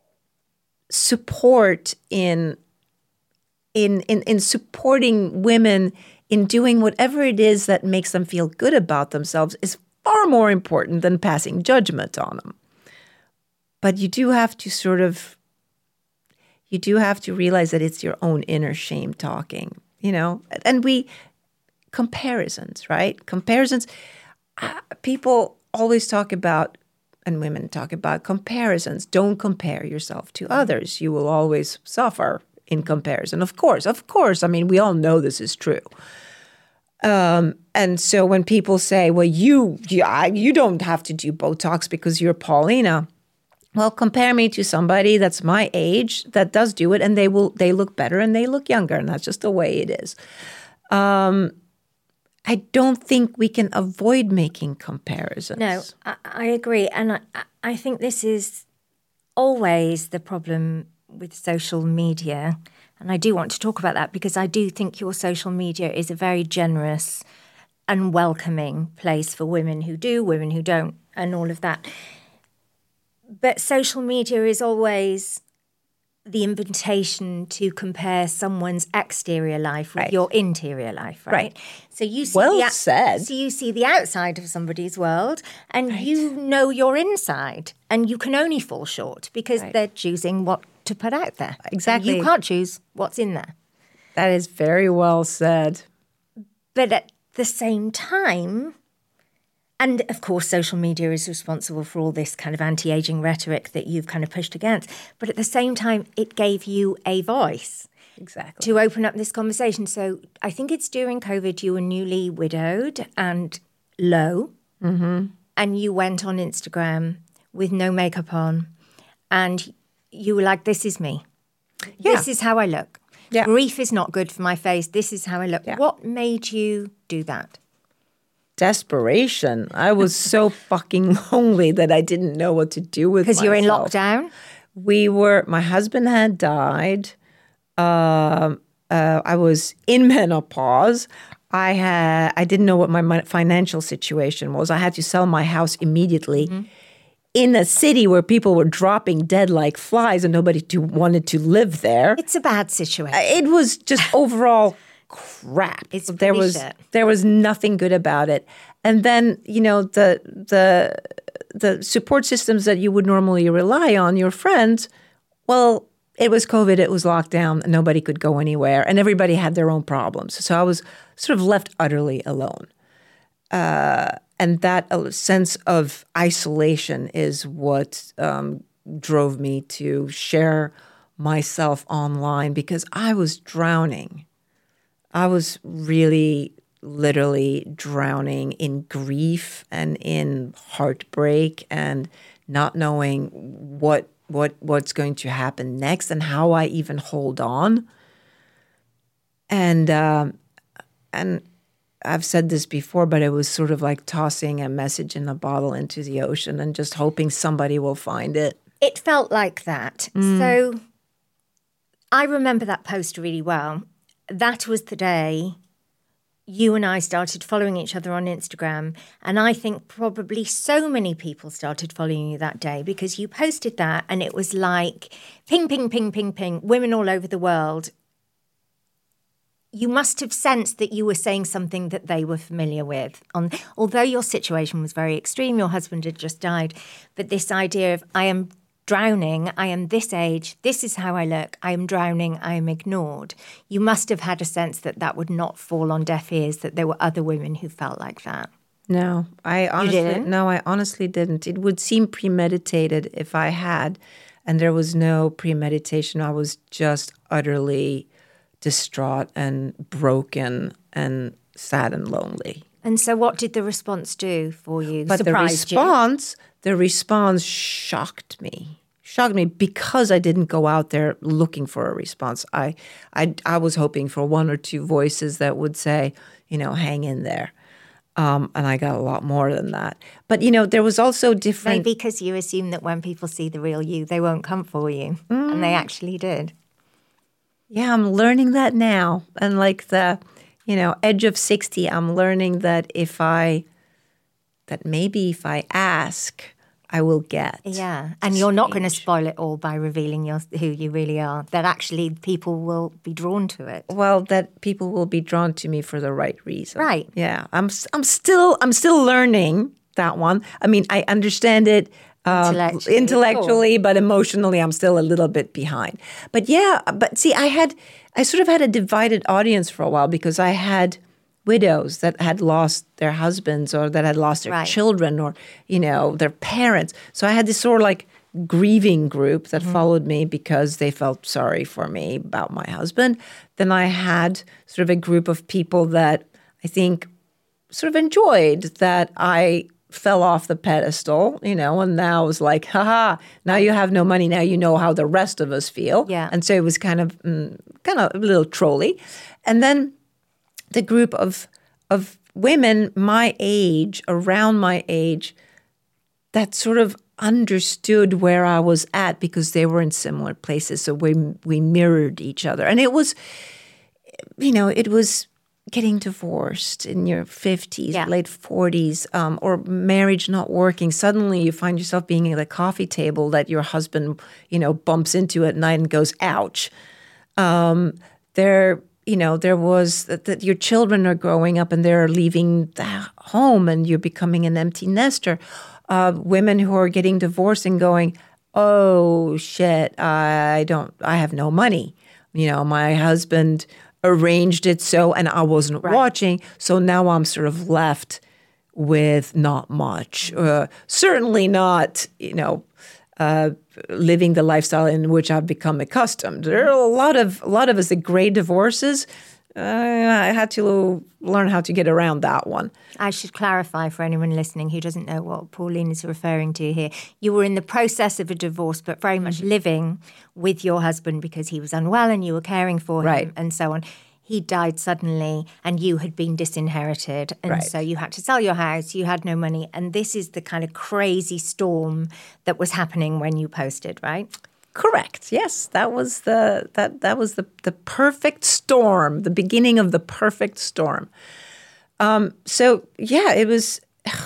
S2: support in, in, in, in supporting women in doing whatever it is that makes them feel good about themselves is far more important than passing judgment on them. But you do have to sort of, you do have to realize that it's your own inner shame talking, you know? And we, comparisons, right? Comparisons, uh, people always talk about, and women talk about comparisons. Don't compare yourself to others. You will always suffer in comparison. Of course, of course. I mean, we all know this is true. Um, and so when people say, well, you, you, you don't have to do Botox because you're Paulina. Well, compare me to somebody that's my age that does do it, and they will they look better and they look younger, and that's just the way it is. Um, I don't think we can avoid making comparisons.
S1: No, I, I agree. And I, I think this is always the problem with social media. And I do want to talk about that because I do think your social media is a very generous and welcoming place for women who do, women who don't, and all of that. But social media is always the invitation to compare someone's exterior life with
S2: right.
S1: your interior life, right?
S2: Right.
S1: So you see
S2: well
S1: the,
S2: said.
S1: So you see the outside of somebody's world, and
S2: right.
S1: you know your inside, and you can only fall short because right. they're choosing what to put out there.
S2: Exactly.
S1: And you can't choose what's in there.
S2: That is very well said.
S1: But at the same time, and of course, social media is responsible for all this kind of anti-aging rhetoric that you've kind of pushed against. But at the same time, it gave you a voice.
S2: Exactly.
S1: To open up this conversation. So I think it's during COVID, you were newly widowed and low.
S2: Mm-hmm.
S1: And you went on Instagram with no makeup on. And you were like, this is me.
S2: Yeah.
S1: This is how I look.
S2: Yeah.
S1: Grief is not good for my face. This is how I look.
S2: Yeah.
S1: What made you do that?
S2: Desperation. I was so fucking lonely that I didn't know what to do with myself.
S1: Because you're in lockdown?
S2: We were, my husband had died. Uh, uh, I was in menopause. I had, I didn't know what my financial situation was. I had to sell my house immediately. Mm-hmm. In a city where people were dropping dead like flies and nobody to, wanted to live there.
S1: It's a bad situation.
S2: It was just overall crap.
S1: It's
S2: there was
S1: shit.
S2: There was nothing good about it. And then, you know, the the the support systems that you would normally rely on, your friends, well, it was COVID, it was lockdown, and nobody could go anywhere, and everybody had their own problems. So I was sort of left utterly alone. Uh, and that sense of isolation is what um, drove me to share myself online because I was drowning. I was really literally drowning in grief and in heartbreak and not knowing what what what's going to happen next and how I even hold on. And um, and I've said this before, but it was sort of like tossing a message in a bottle into the ocean and just hoping somebody will find it.
S1: It felt like that. Mm. So I remember that post really well. That was the day you and I started following each other on Instagram. And I think probably so many people started following you that day because you posted that and it was like ping, ping, ping, ping, ping, women all over the world. You must have sensed that you were saying something that they were familiar with. On, although your situation was very extreme, your husband had just died, but this idea of I am drowning, I am this age, this is how I look, I am drowning, I am ignored. You must have had a sense that that would not fall on deaf ears, that there were other women who felt like that.
S2: No, I honestly
S1: you didn't?
S2: no, I honestly didn't. It would seem premeditated if I had, and there was no premeditation. I was just utterly distraught and broken and sad and lonely.
S1: And so what did the response do for you?
S2: But
S1: Surprised
S2: the response, you? the response shocked me. Shocked me because I didn't go out there looking for a response. I, I, I was hoping for one or two voices that would say, you know, hang in there. Um, and I got a lot more than that. But, you know, there was also different...
S1: Maybe because you assume that when people see the real you, they won't come for you. Mm. And they actually did.
S2: Yeah, I'm learning that now. And like the, you know, edge of sixty, I'm learning that if I, that maybe if I ask, I will get.
S1: Yeah, and you're not going to spoil it all by revealing your, who you really are. That actually people will be drawn to it.
S2: Well, that people will be drawn to me for the right reason.
S1: Right.
S2: Yeah, I'm. I'm still. I'm still learning that one. I mean, I understand it uh, intellectually, intellectually but emotionally, I'm still a little bit behind. But yeah, but see, I had. I sort of had a divided audience for a while because I had widows that had lost their husbands or that had lost their
S1: right.
S2: children or, you know, their parents. So I had this sort of like grieving group that mm-hmm. followed me because they felt sorry for me about my husband. Then I had sort of a group of people that I think sort of enjoyed that I fell off the pedestal, you know, and now it was like, haha, now you have no money. Now you know how the rest of us feel.
S1: Yeah.
S2: And so it was kind of, mm, kind of a little trolly. And then the group of of women my age, around my age, that sort of understood where I was at because they were in similar places. So we we mirrored each other. And it was, you know, it was getting divorced in your fifties, yeah. late forties, um, or marriage not working. Suddenly you find yourself being at a coffee table that your husband, you know, bumps into at night and goes, ouch. Um, they're You know, there was that, that your children are growing up and they're leaving the home and you're becoming an empty nester. Uh, women who are getting divorced and going, oh, shit, I don't, I have no money. You know, my husband arranged it so, and I wasn't right. watching. So now I'm sort of left with not much. Uh, certainly not, you know, Uh, living the lifestyle in which I've become accustomed. There are a lot of a lot of us that great divorces. Uh, I had to learn how to get around that one.
S1: I should clarify for anyone listening who doesn't know what Pauline is referring to here. You were in the process of a divorce, but very much living with your husband because he was unwell and you were caring for him
S2: right.
S1: and so on. He died suddenly and you had been disinherited. And
S2: right.
S1: so you had to sell your house, you had no money. And this is the kind of crazy storm that was happening when you posted, right?
S2: Correct. Yes, that was the that that was the, the perfect storm, the beginning of the perfect storm. Um, so yeah, it was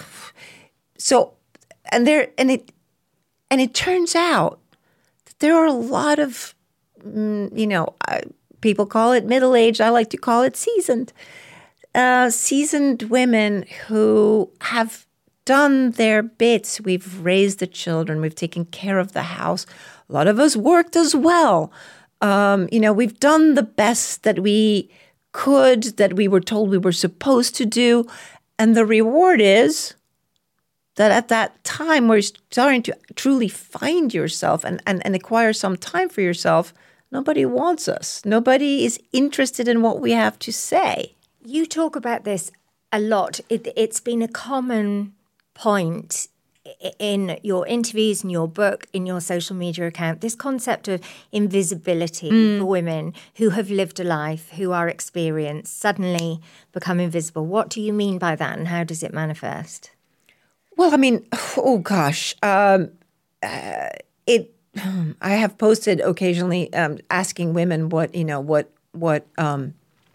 S2: so and there and it and it turns out that there are a lot of mm, you know, I, people call it middle-aged. I like to call it seasoned. Uh, seasoned women who have done their bits. We've raised the children. We've taken care of the house. A lot of us worked as well. Um, you know, we've done the best that we could, that we were told we were supposed to do. And the reward is that at that time where you're starting to truly find yourself and, and, and acquire some time for yourself, nobody wants us. Nobody is interested in what we have to say.
S1: You talk about this a lot. It, it's been a common point in your interviews, in your book, in your social media account, this concept of invisibility mm. for women who have lived a life, who are experienced, suddenly become invisible. What do you mean by that and how does it manifest?
S2: Well, I mean, oh gosh, um, uh, it. I have posted occasionally um, asking women what, you know, what what um,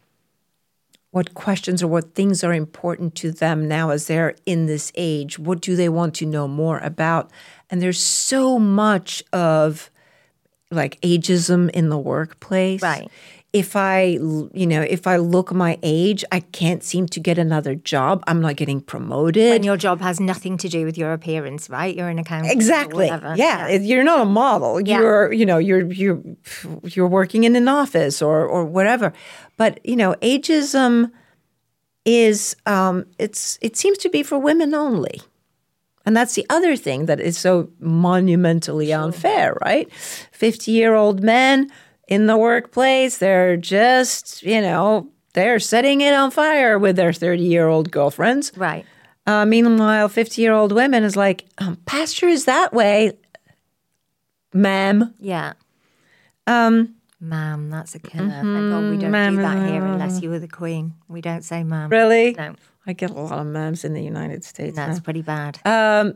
S2: what questions or what things are important to them now as they're in this age. What do they want to know more about? And there's so much of like ageism in the workplace.
S1: Right.
S2: If I, you know, if I look my age, I can't seem to get another job. I'm not getting promoted.
S1: When your job has nothing to do with your appearance, right? You're an accountant.
S2: Exactly.
S1: Or whatever.
S2: Yeah.
S1: yeah.
S2: You're not a model.
S1: Yeah.
S2: You're, you know, you're you're you're working in an office or or whatever. But, you know, ageism is um, it's it seems to be for women only. And that's the other thing that is so monumentally sure. unfair, right? fifty-year-old men in the workplace, they're just, you know, they're setting it on fire with their thirty-year-old girlfriends.
S1: Right.
S2: Uh, meanwhile, fifty-year-old women is like, um, pasture is that way, ma'am.
S1: Yeah.
S2: Um,
S1: Ma'am, that's a killer. Mm-hmm. Thank God we don't ma'am. do that here unless you were the queen. We don't say ma'am.
S2: Really?
S1: No.
S2: I get a lot of ma'ams in the United States.
S1: That's huh? pretty bad.
S2: Um,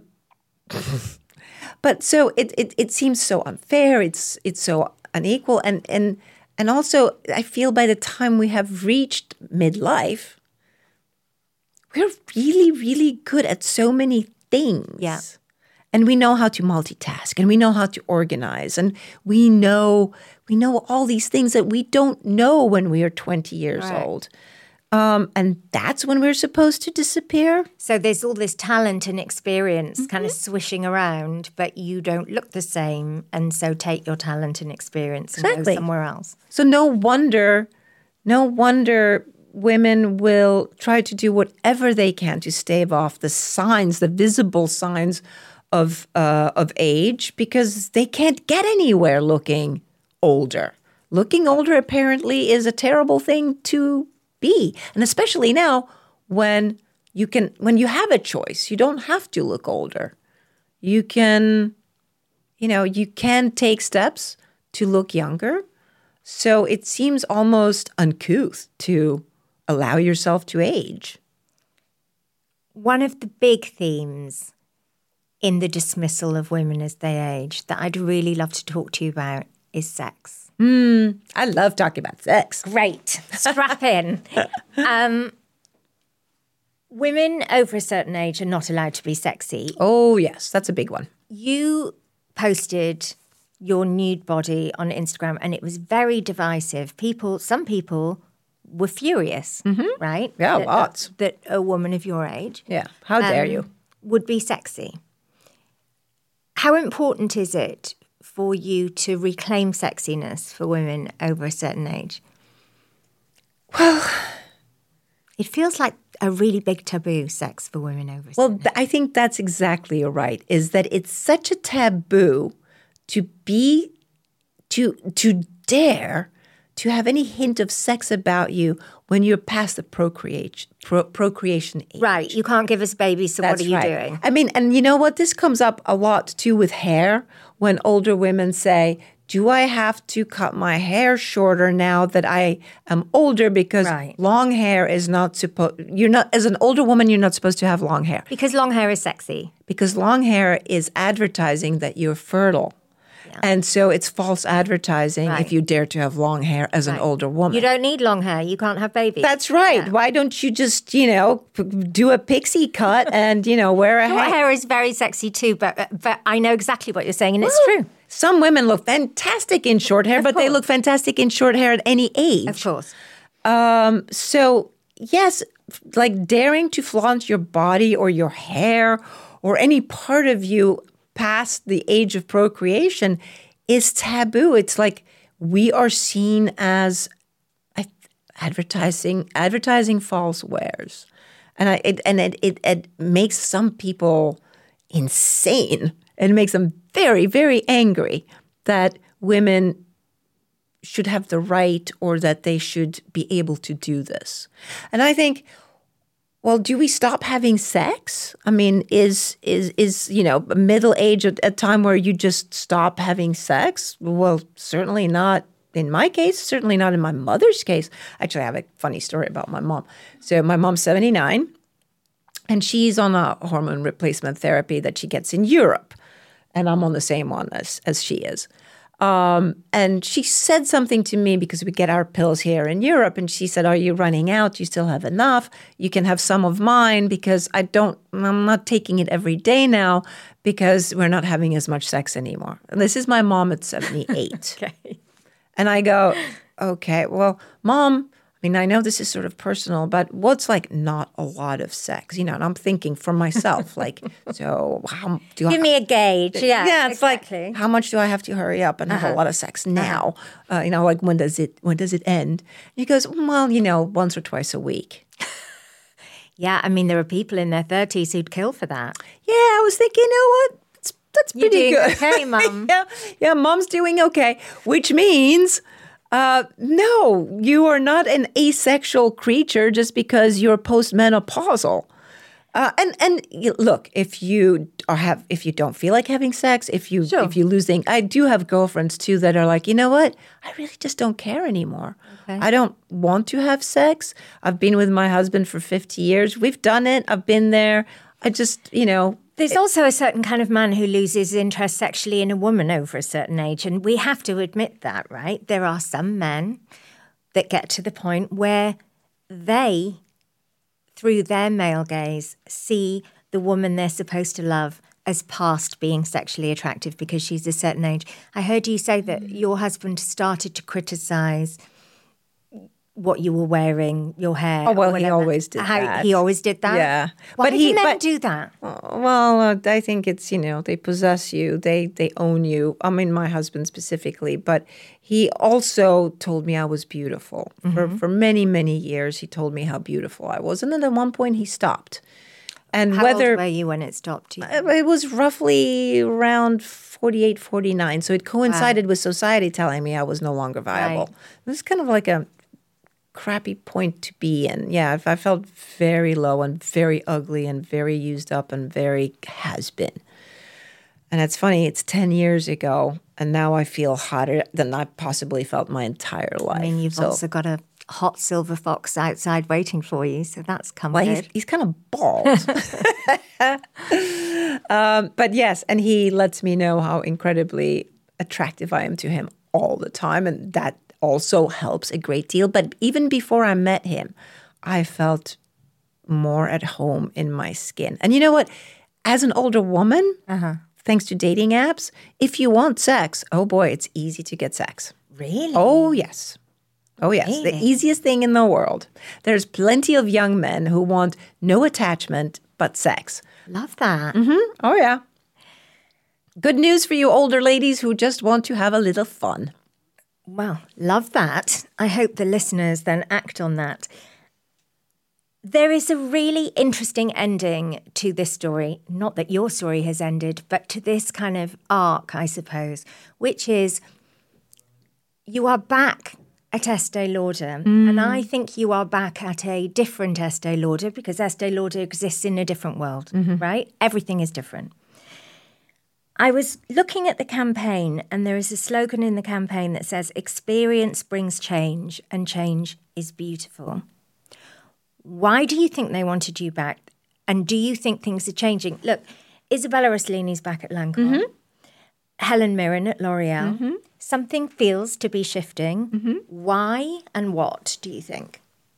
S2: but so it, it it seems so unfair. It's it's so unequal. And, and, and also, I feel by the time we have reached midlife, we're really, really good at so many things.
S1: Yeah.
S2: And we know how to multitask, and we know how to organize, and we know we know all these things that we don't know when we are twenty years right. old. Um, and that's when we're supposed to disappear.
S1: So there's all this talent and experience mm-hmm. kind of swishing around, but you don't look the same, and so take your talent and experience and
S2: exactly.
S1: go somewhere else.
S2: So no wonder, no wonder women will try to do whatever they can to stave off the signs, the visible signs of uh, of age, because they can't get anywhere looking older. Looking older apparently is a terrible thing to be, and especially now when you can when you have a choice, you don't have to look older. You can, you know, you can take steps to look younger. So it seems almost uncouth to allow yourself to age.
S1: One of the big themes in the dismissal of women as they age that I'd really love to talk to you about is sex.
S2: Mm, I love talking about sex.
S1: Great. Strap in. um, women over a certain age are not allowed to be sexy.
S2: Oh, yes. That's a big one.
S1: You posted your nude body on Instagram, and it was very divisive. People, some people were furious, mm-hmm. right?
S2: Yeah,
S1: that,
S2: lots.
S1: That a woman of your age.
S2: Yeah. How dare um, you?
S1: Would be sexy. How important is it for you to reclaim sexiness for women over a certain age?
S2: Well,
S1: it feels like a really big taboo, sex for women over a
S2: well,
S1: certain age.
S2: I think that's exactly right, is that it's such a taboo to be, to to dare to have any hint of sex about you when you're past the procreation pro, procreation age.
S1: Right. You can't give us babies, so
S2: That's
S1: what are you
S2: right.
S1: doing?
S2: I mean, and you know what? This comes up a lot, too, with hair, when older women say, do I have to cut my hair shorter now that I am older? Because
S1: right.
S2: long hair is not supposed, you're not, as an older woman, you're not supposed to have long hair.
S1: Because long hair is sexy.
S2: Because long hair is advertising that you're fertile. And so it's false advertising right. if you dare to have long hair as right. an older woman.
S1: You don't need long hair. You can't have babies.
S2: That's right.
S1: Yeah.
S2: Why don't you just, you know, do a pixie cut and, you know, wear a
S1: Short
S2: hat?
S1: hair is very sexy too, but but I know exactly what you're saying, and Woo! It's true.
S2: Some women look fantastic in short hair,
S1: of
S2: but
S1: course.
S2: They look fantastic in short hair at any age.
S1: Of course.
S2: Um, so, yes, like daring to flaunt your body or your hair or any part of you past the age of procreation is taboo. It's like we are seen as advertising advertising false wares, and I it, and it, it it makes some people insane. It makes them very very angry that women should have the right or that they should be able to do this. And I think, well, do we stop having sex? I mean, is is is you know middle age a, a time where you just stop having sex? Well, certainly not in my case. Certainly not in my mother's case. Actually, I have a funny story about my mom. So my mom's seventy-nine, and she's on a hormone replacement therapy that she gets in Europe, and I'm on the same one as as she is. Um, and she said something to me because we get our pills here in Europe. And she said, are you running out? You still have enough? You can have some of mine because I don't, I'm not taking it every day now because we're not having as much sex anymore. And this is my mom at seventy-eight.
S1: Okay.
S2: And I go, okay, well, Mom, I mean, I know this is sort of personal, but what's like not a lot of sex? You know, and I'm thinking for myself, like, so how do I...
S1: Give me a gauge. Yeah,
S2: yeah it's
S1: exactly.
S2: like, how much do I have to hurry up and uh-huh. have a lot of sex now? Uh-huh. Uh, you know, like, when does it when does it end? And he goes, well, you know, once or twice a week.
S1: Yeah, I mean, there are people in their thirties who'd kill for that.
S2: Yeah, I was thinking, you know what? That's, that's pretty
S1: You're doing
S2: good.
S1: okay, Mum.
S2: yeah, yeah, Mom's doing okay, which means... Uh, no, you are not an asexual creature just because you're postmenopausal. Uh, and and you- look, if you are have if you don't feel like having sex, if you
S1: Sure.
S2: if you lose things, I do have girlfriends too that are like, you know what, I really just don't care anymore.
S1: Okay.
S2: I don't want to have sex. I've been with my husband for fifty years. We've done it. I've been there. I just, you know,
S1: There's also a certain kind of man who loses interest sexually in a woman over a certain age. And we have to admit that, right? There are some men that get to the point where they, through their male gaze, see the woman they're supposed to love as past being sexually attractive because she's a certain age. I heard you say that your husband started to criticize what you were wearing, your hair.
S2: Oh, well,
S1: or
S2: he
S1: whatever.
S2: always did
S1: How,
S2: that.
S1: He always did that?
S2: Yeah.
S1: Why
S2: But
S1: do
S2: he-
S1: men
S2: but-
S1: do that?
S2: well, uh, I think it's, you know, they possess you, they they own you. I mean, my husband specifically, but he also told me I was beautiful. For for many, many years, he told me how beautiful I was. And then at one point he stopped. And
S1: How
S2: whether
S1: old were you when it stopped you?
S2: it was roughly around forty-eight, forty-nine. So it coincided with society telling me I was no longer viable.
S1: Right.
S2: It was kind of like a crappy point to be in. Yeah, I I felt very low and very ugly and very used up and very has-been. And it's funny, it's ten years ago, and now I feel hotter than I possibly felt my entire life.
S1: I mean, you've
S2: So-
S1: also got a hot silver fox outside waiting for you, so that's come
S2: Well,
S1: good.
S2: he's, he's kind of bald. um, but yes, and he lets me know how incredibly attractive I am to him all the time. And that also helps a great deal. But even before I met him, I felt more at home in my skin. And you know what? As an older woman, thanks to dating apps, if you want sex, oh boy, it's easy to get sex.
S1: Really?
S2: Oh, yes. Oh, yes. The
S1: Really?
S2: easiest thing in the world. There's plenty of young men who want no attachment but sex.
S1: Love that.
S2: Oh, yeah. Good news for you older ladies who just want to have a little fun.
S1: Well, love that. I hope the listeners then act on that. There is a really interesting ending to this story. Not that your story has ended, but to this kind of arc, I suppose, which is you are back at Estee Lauder. And I think you are back at a different Estee Lauder because Estee Lauder exists in a different world, right? Everything is different. I was looking at the campaign, and there is a slogan in the campaign that says, experience brings change, and change is beautiful. Why do you think they wanted you back? And do you think things are changing? Look, Isabella Rossellini's back at Lancome. Helen Mirren at L'Oreal. Something feels to be shifting. Why and what do you think?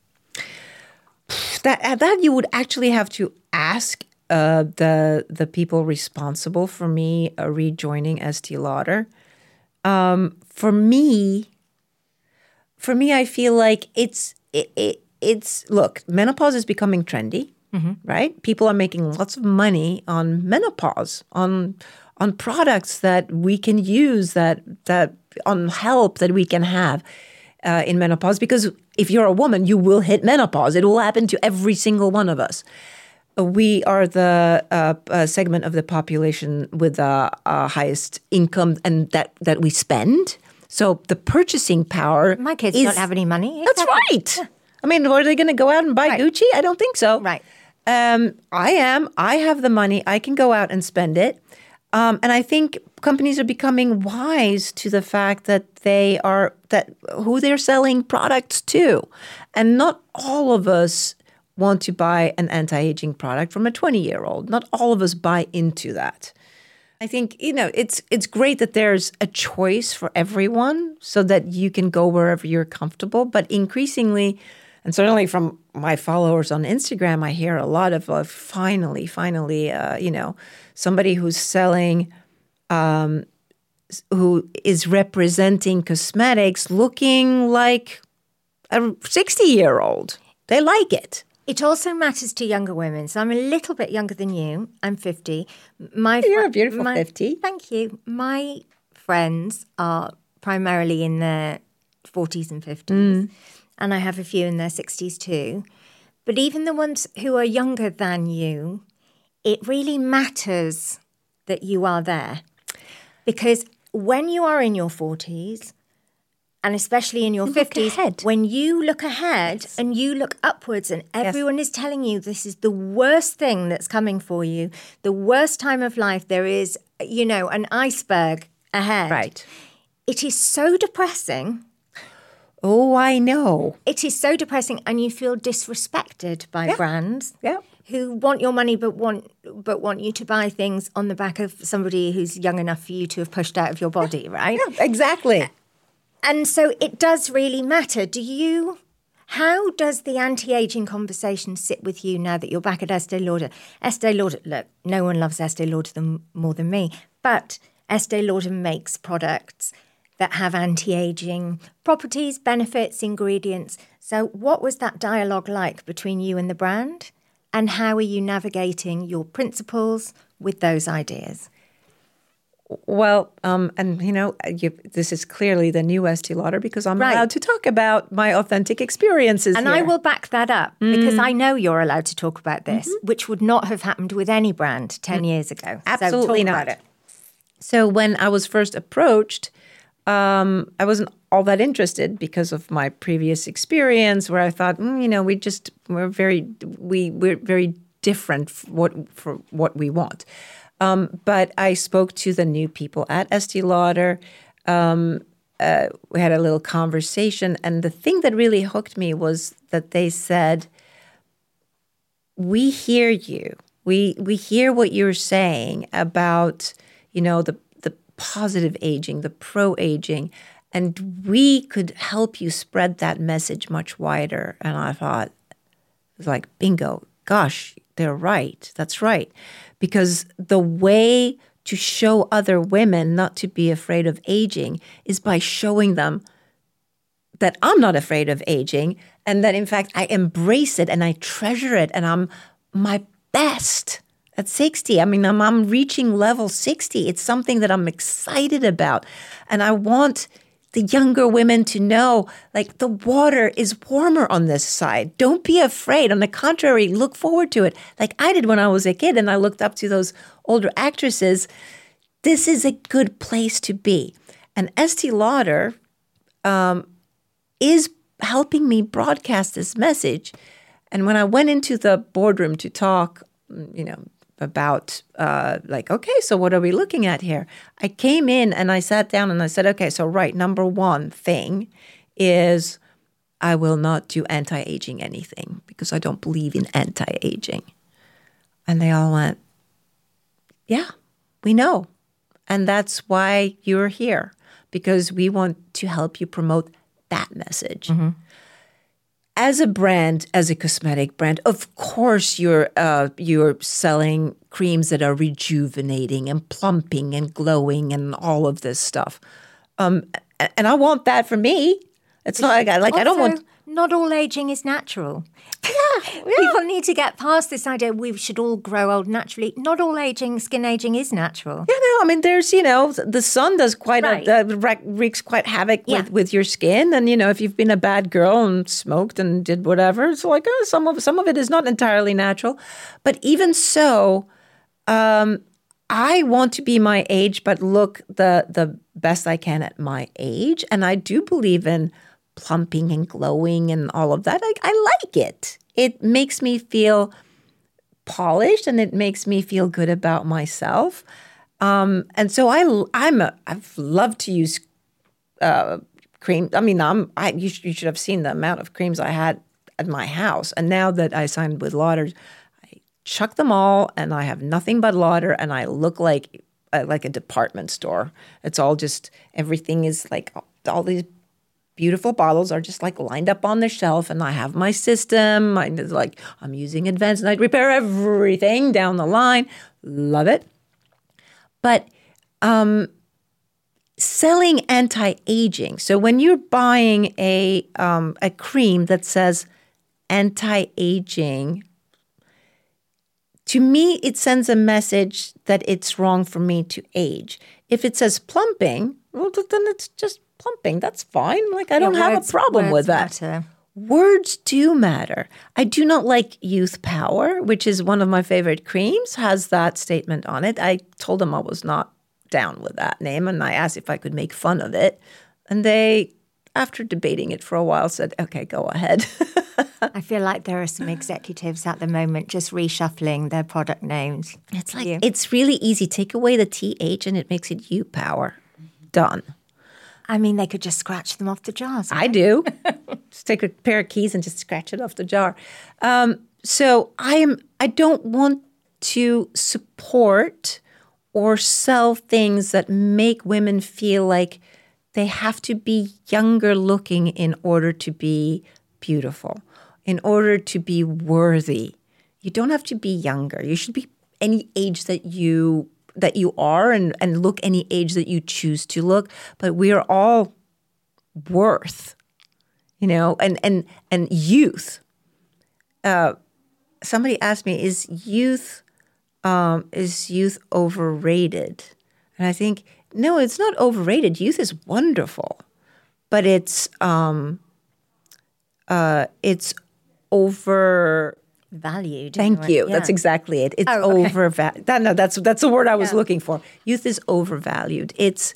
S2: That that you would actually have to ask uh, the the people responsible for me uh, rejoining Estee Lauder. Um, for me, for me, I feel like it's it, it, it's look, menopause is becoming trendy, right? People are making lots of money on menopause, on on products that we can use, that that on help that we can have uh, in menopause. Because if you're a woman, you will hit menopause. It will happen to every single one of us. We are the uh, uh, segment of the population with the uh, highest income and that, that we spend. So the purchasing power.
S1: My kids
S2: is,
S1: don't have any money.
S2: That's
S1: Exactly.
S2: right. I mean, are they going to go out and buy
S1: Right.
S2: Gucci? I don't think so.
S1: Right.
S2: Um, I am. I have the money. I can go out and spend it. Um, and I think companies are becoming wise to the fact that they are that who they're selling products to, and not all of us want to buy an anti-aging product from a twenty-year-old. Not all of us buy into that. I think, you know, it's it's great that there's a choice for everyone so that you can go wherever you're comfortable. But increasingly, and certainly from my followers on Instagram, I hear a lot of uh, finally, finally, uh, you know, somebody who's selling, um, who is representing cosmetics looking like a sixty-year-old. They like it.
S1: It also matters to younger women. So I'm a little bit younger than you. I'm fifty. My
S2: You're
S1: fri-
S2: a beautiful
S1: my-
S2: fifty.
S1: Thank you. My friends are primarily in their forties and fifties. And I have a few in their sixties too. But even the ones who are younger than you, it really matters that you are there. Because when you are in your forties and especially in your
S2: You
S1: fifties,
S2: look ahead.
S1: when you look ahead
S2: Yes.
S1: and you look upwards and
S2: Yes.
S1: everyone is telling you this is the worst thing that's coming for you, the worst time of life, there is, you know, an iceberg ahead.
S2: Right.
S1: It is so depressing.
S2: Oh, I know.
S1: It is so depressing, and you feel disrespected by
S2: Yeah.
S1: brands
S2: Yeah.
S1: who want your money but want but want you to buy things on the back of somebody who's young enough for you to have pushed out of your body, right?
S2: Yeah, exactly.
S1: And so it does really matter. Do you, how does the anti-aging conversation sit with you now that you're back at Estee Lauder? Estee Lauder, look, no one loves Estee Lauder than, more than me, but Estee Lauder makes products that have anti-aging properties, benefits, ingredients. So what was that dialogue like between you and the brand? And how are you navigating your principles with those ideas?
S2: Well, um, and you know, you, this is clearly the new Estee Lauder because I'm
S1: Right.
S2: allowed to talk about my authentic experiences
S1: And
S2: here.
S1: I will back that up because I know you're allowed to talk about this,
S2: Mm-hmm.
S1: which would not have happened with any brand ten years ago.
S2: Absolutely
S1: so talk
S2: not.
S1: about it.
S2: So when I was first approached, um, I wasn't all that interested because of my previous experience, where I thought, mm, you know, we just we're very we we're very different for what for what we want. Um, but I spoke to the new people at Estee Lauder. Um, uh, we had a little conversation, and the thing that really hooked me was that they said, "We hear you. We we hear what you're saying about, you know, the the positive aging, the pro-aging, and we could help you spread that message much wider." And I thought, it was like, bingo, gosh, they're right. That's right. Because the way to show other women not to be afraid of aging is by showing them that I'm not afraid of aging and that, in fact, I embrace it and I treasure it and I'm my best at sixty. I mean, I'm, I'm reaching level sixty. It's something that I'm excited about. And I want the younger women to know, like, the water is warmer on this side. Don't be afraid. On the contrary, look forward to it. Like I did when I was a kid and I looked up to those older actresses. This is a good place to be. And Estee Lauder um, is helping me broadcast this message. And when I went into the boardroom to talk, you know, about uh, like, okay, so what are we looking at here? I came in and I sat down and I said, okay, so right, number one thing is I will not do anti-aging anything because I don't believe in anti-aging. And they all went, yeah, we know. And that's why you're here, because we want to help you promote that message. Mm-hmm. As a brand, as a cosmetic brand, of course you're uh, you're selling creams that are rejuvenating and plumping and glowing and all of this stuff, um, and I want that for me. It's not like I like
S1: also,
S2: I don't want.
S1: Not all aging is natural.
S2: Yeah, yeah.
S1: People need to get past this idea we should all grow old naturally. Not all aging, skin aging is natural.
S2: Yeah, no, I mean, there's, you know, the sun does quite
S1: Right.
S2: a, uh, wreaks quite havoc
S1: Yeah.
S2: with, with your skin. And, you know, if you've been a bad girl and smoked and did whatever, it's like, oh, some of some of it is not entirely natural. But even so, um, I want to be my age, but look the the best I can at my age. And I do believe in plumping and glowing and all of that. I, I like it. It makes me feel polished and it makes me feel good about myself. Um, and so I, I'm a, I've loved to use uh, cream. I mean, I'm, I, you, sh- you should have seen the amount of creams I had at my house. And now that I signed with Lauder, I chuck them all and I have nothing but Lauder and I look like, uh, like a department store. It's all just, everything is like all these beautiful bottles are just like lined up on the shelf, and I have my system. I like I'm using advanced night repair, everything down the line. Love it. But um, selling anti-aging. So when you're buying a um, a cream that says anti-aging, to me it sends a message that it's wrong for me to age. If it says plumping, well, then it's just plumping. That's fine. Like, I don't
S1: Yeah,
S2: have
S1: words-
S2: a problem with
S1: words
S2: that.
S1: matter.
S2: Words do matter. I do not like Youth Power, which is one of my favorite creams, has that statement on it. I told them I was not down with that name, and I asked if I could make fun of it. And they after debating it for a while, said, okay, go ahead.
S1: I feel like there are some executives at the moment just reshuffling their product names.
S2: It's like, you. It's really easy. Take away the T H and it makes it U Power. Done.
S1: I mean, they could just scratch them off the jars.
S2: I do. Just take a pair of keys and just scratch it off the jar. Um, so I am. I don't want to support or sell things that make women feel like they have to be younger looking in order to be beautiful, in order to be worthy. You don't have to be younger. You should be any age that you that you are and, and look any age that you choose to look. But we are all worth, you know, and and and youth. Uh, somebody asked me, is youth um, is youth overrated? And I think, no, it's not overrated. Youth is wonderful, but it's um, uh, it's over.
S1: Valued.
S2: Thank you.
S1: Yeah.
S2: That's exactly it. It's
S1: oh, okay.
S2: overvalued. That, no, that's that's the word I was
S1: yeah.
S2: looking for. Youth is overvalued. It's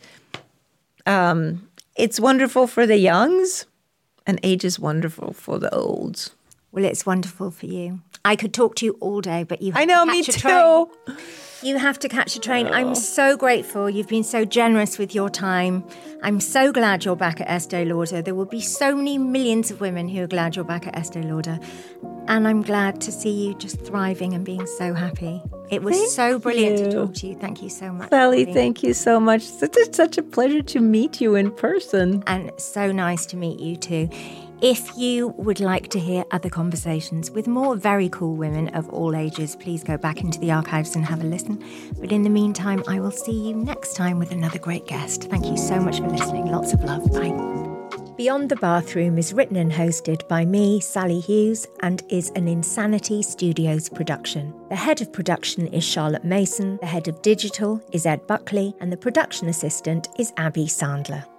S2: um, it's wonderful for the youngs, and age is wonderful for the olds.
S1: Well, it's wonderful for you. I could talk to you all day, but you have
S2: I know,
S1: to catch
S2: me
S1: a
S2: too.
S1: train. You have to catch a train.
S2: Oh.
S1: I'm so grateful. You've been so generous with your time. I'm so glad you're back at Estée Lauder. There will be so many millions of women who are glad you're back at Estée Lauder. And I'm glad to see you just thriving and being so happy. It was
S2: Thank
S1: so brilliant
S2: you.
S1: to talk to you. Thank you so much.
S2: Sally, thank you so much. It's such a pleasure to meet you in person.
S1: And so nice to meet you too. If you would like to hear other conversations with more very cool women of all ages, please go back into the archives and have a listen. But in the meantime, I will see you next time with another great guest. Thank you so much for listening. Lots of love. Bye. Beyond the Bathroom is written and hosted by me, Sally Hughes, and is an Insanity Studios production. The head of production is Charlotte Mason, the head of digital is Ed Buckley, and the production assistant is Abby Sandler.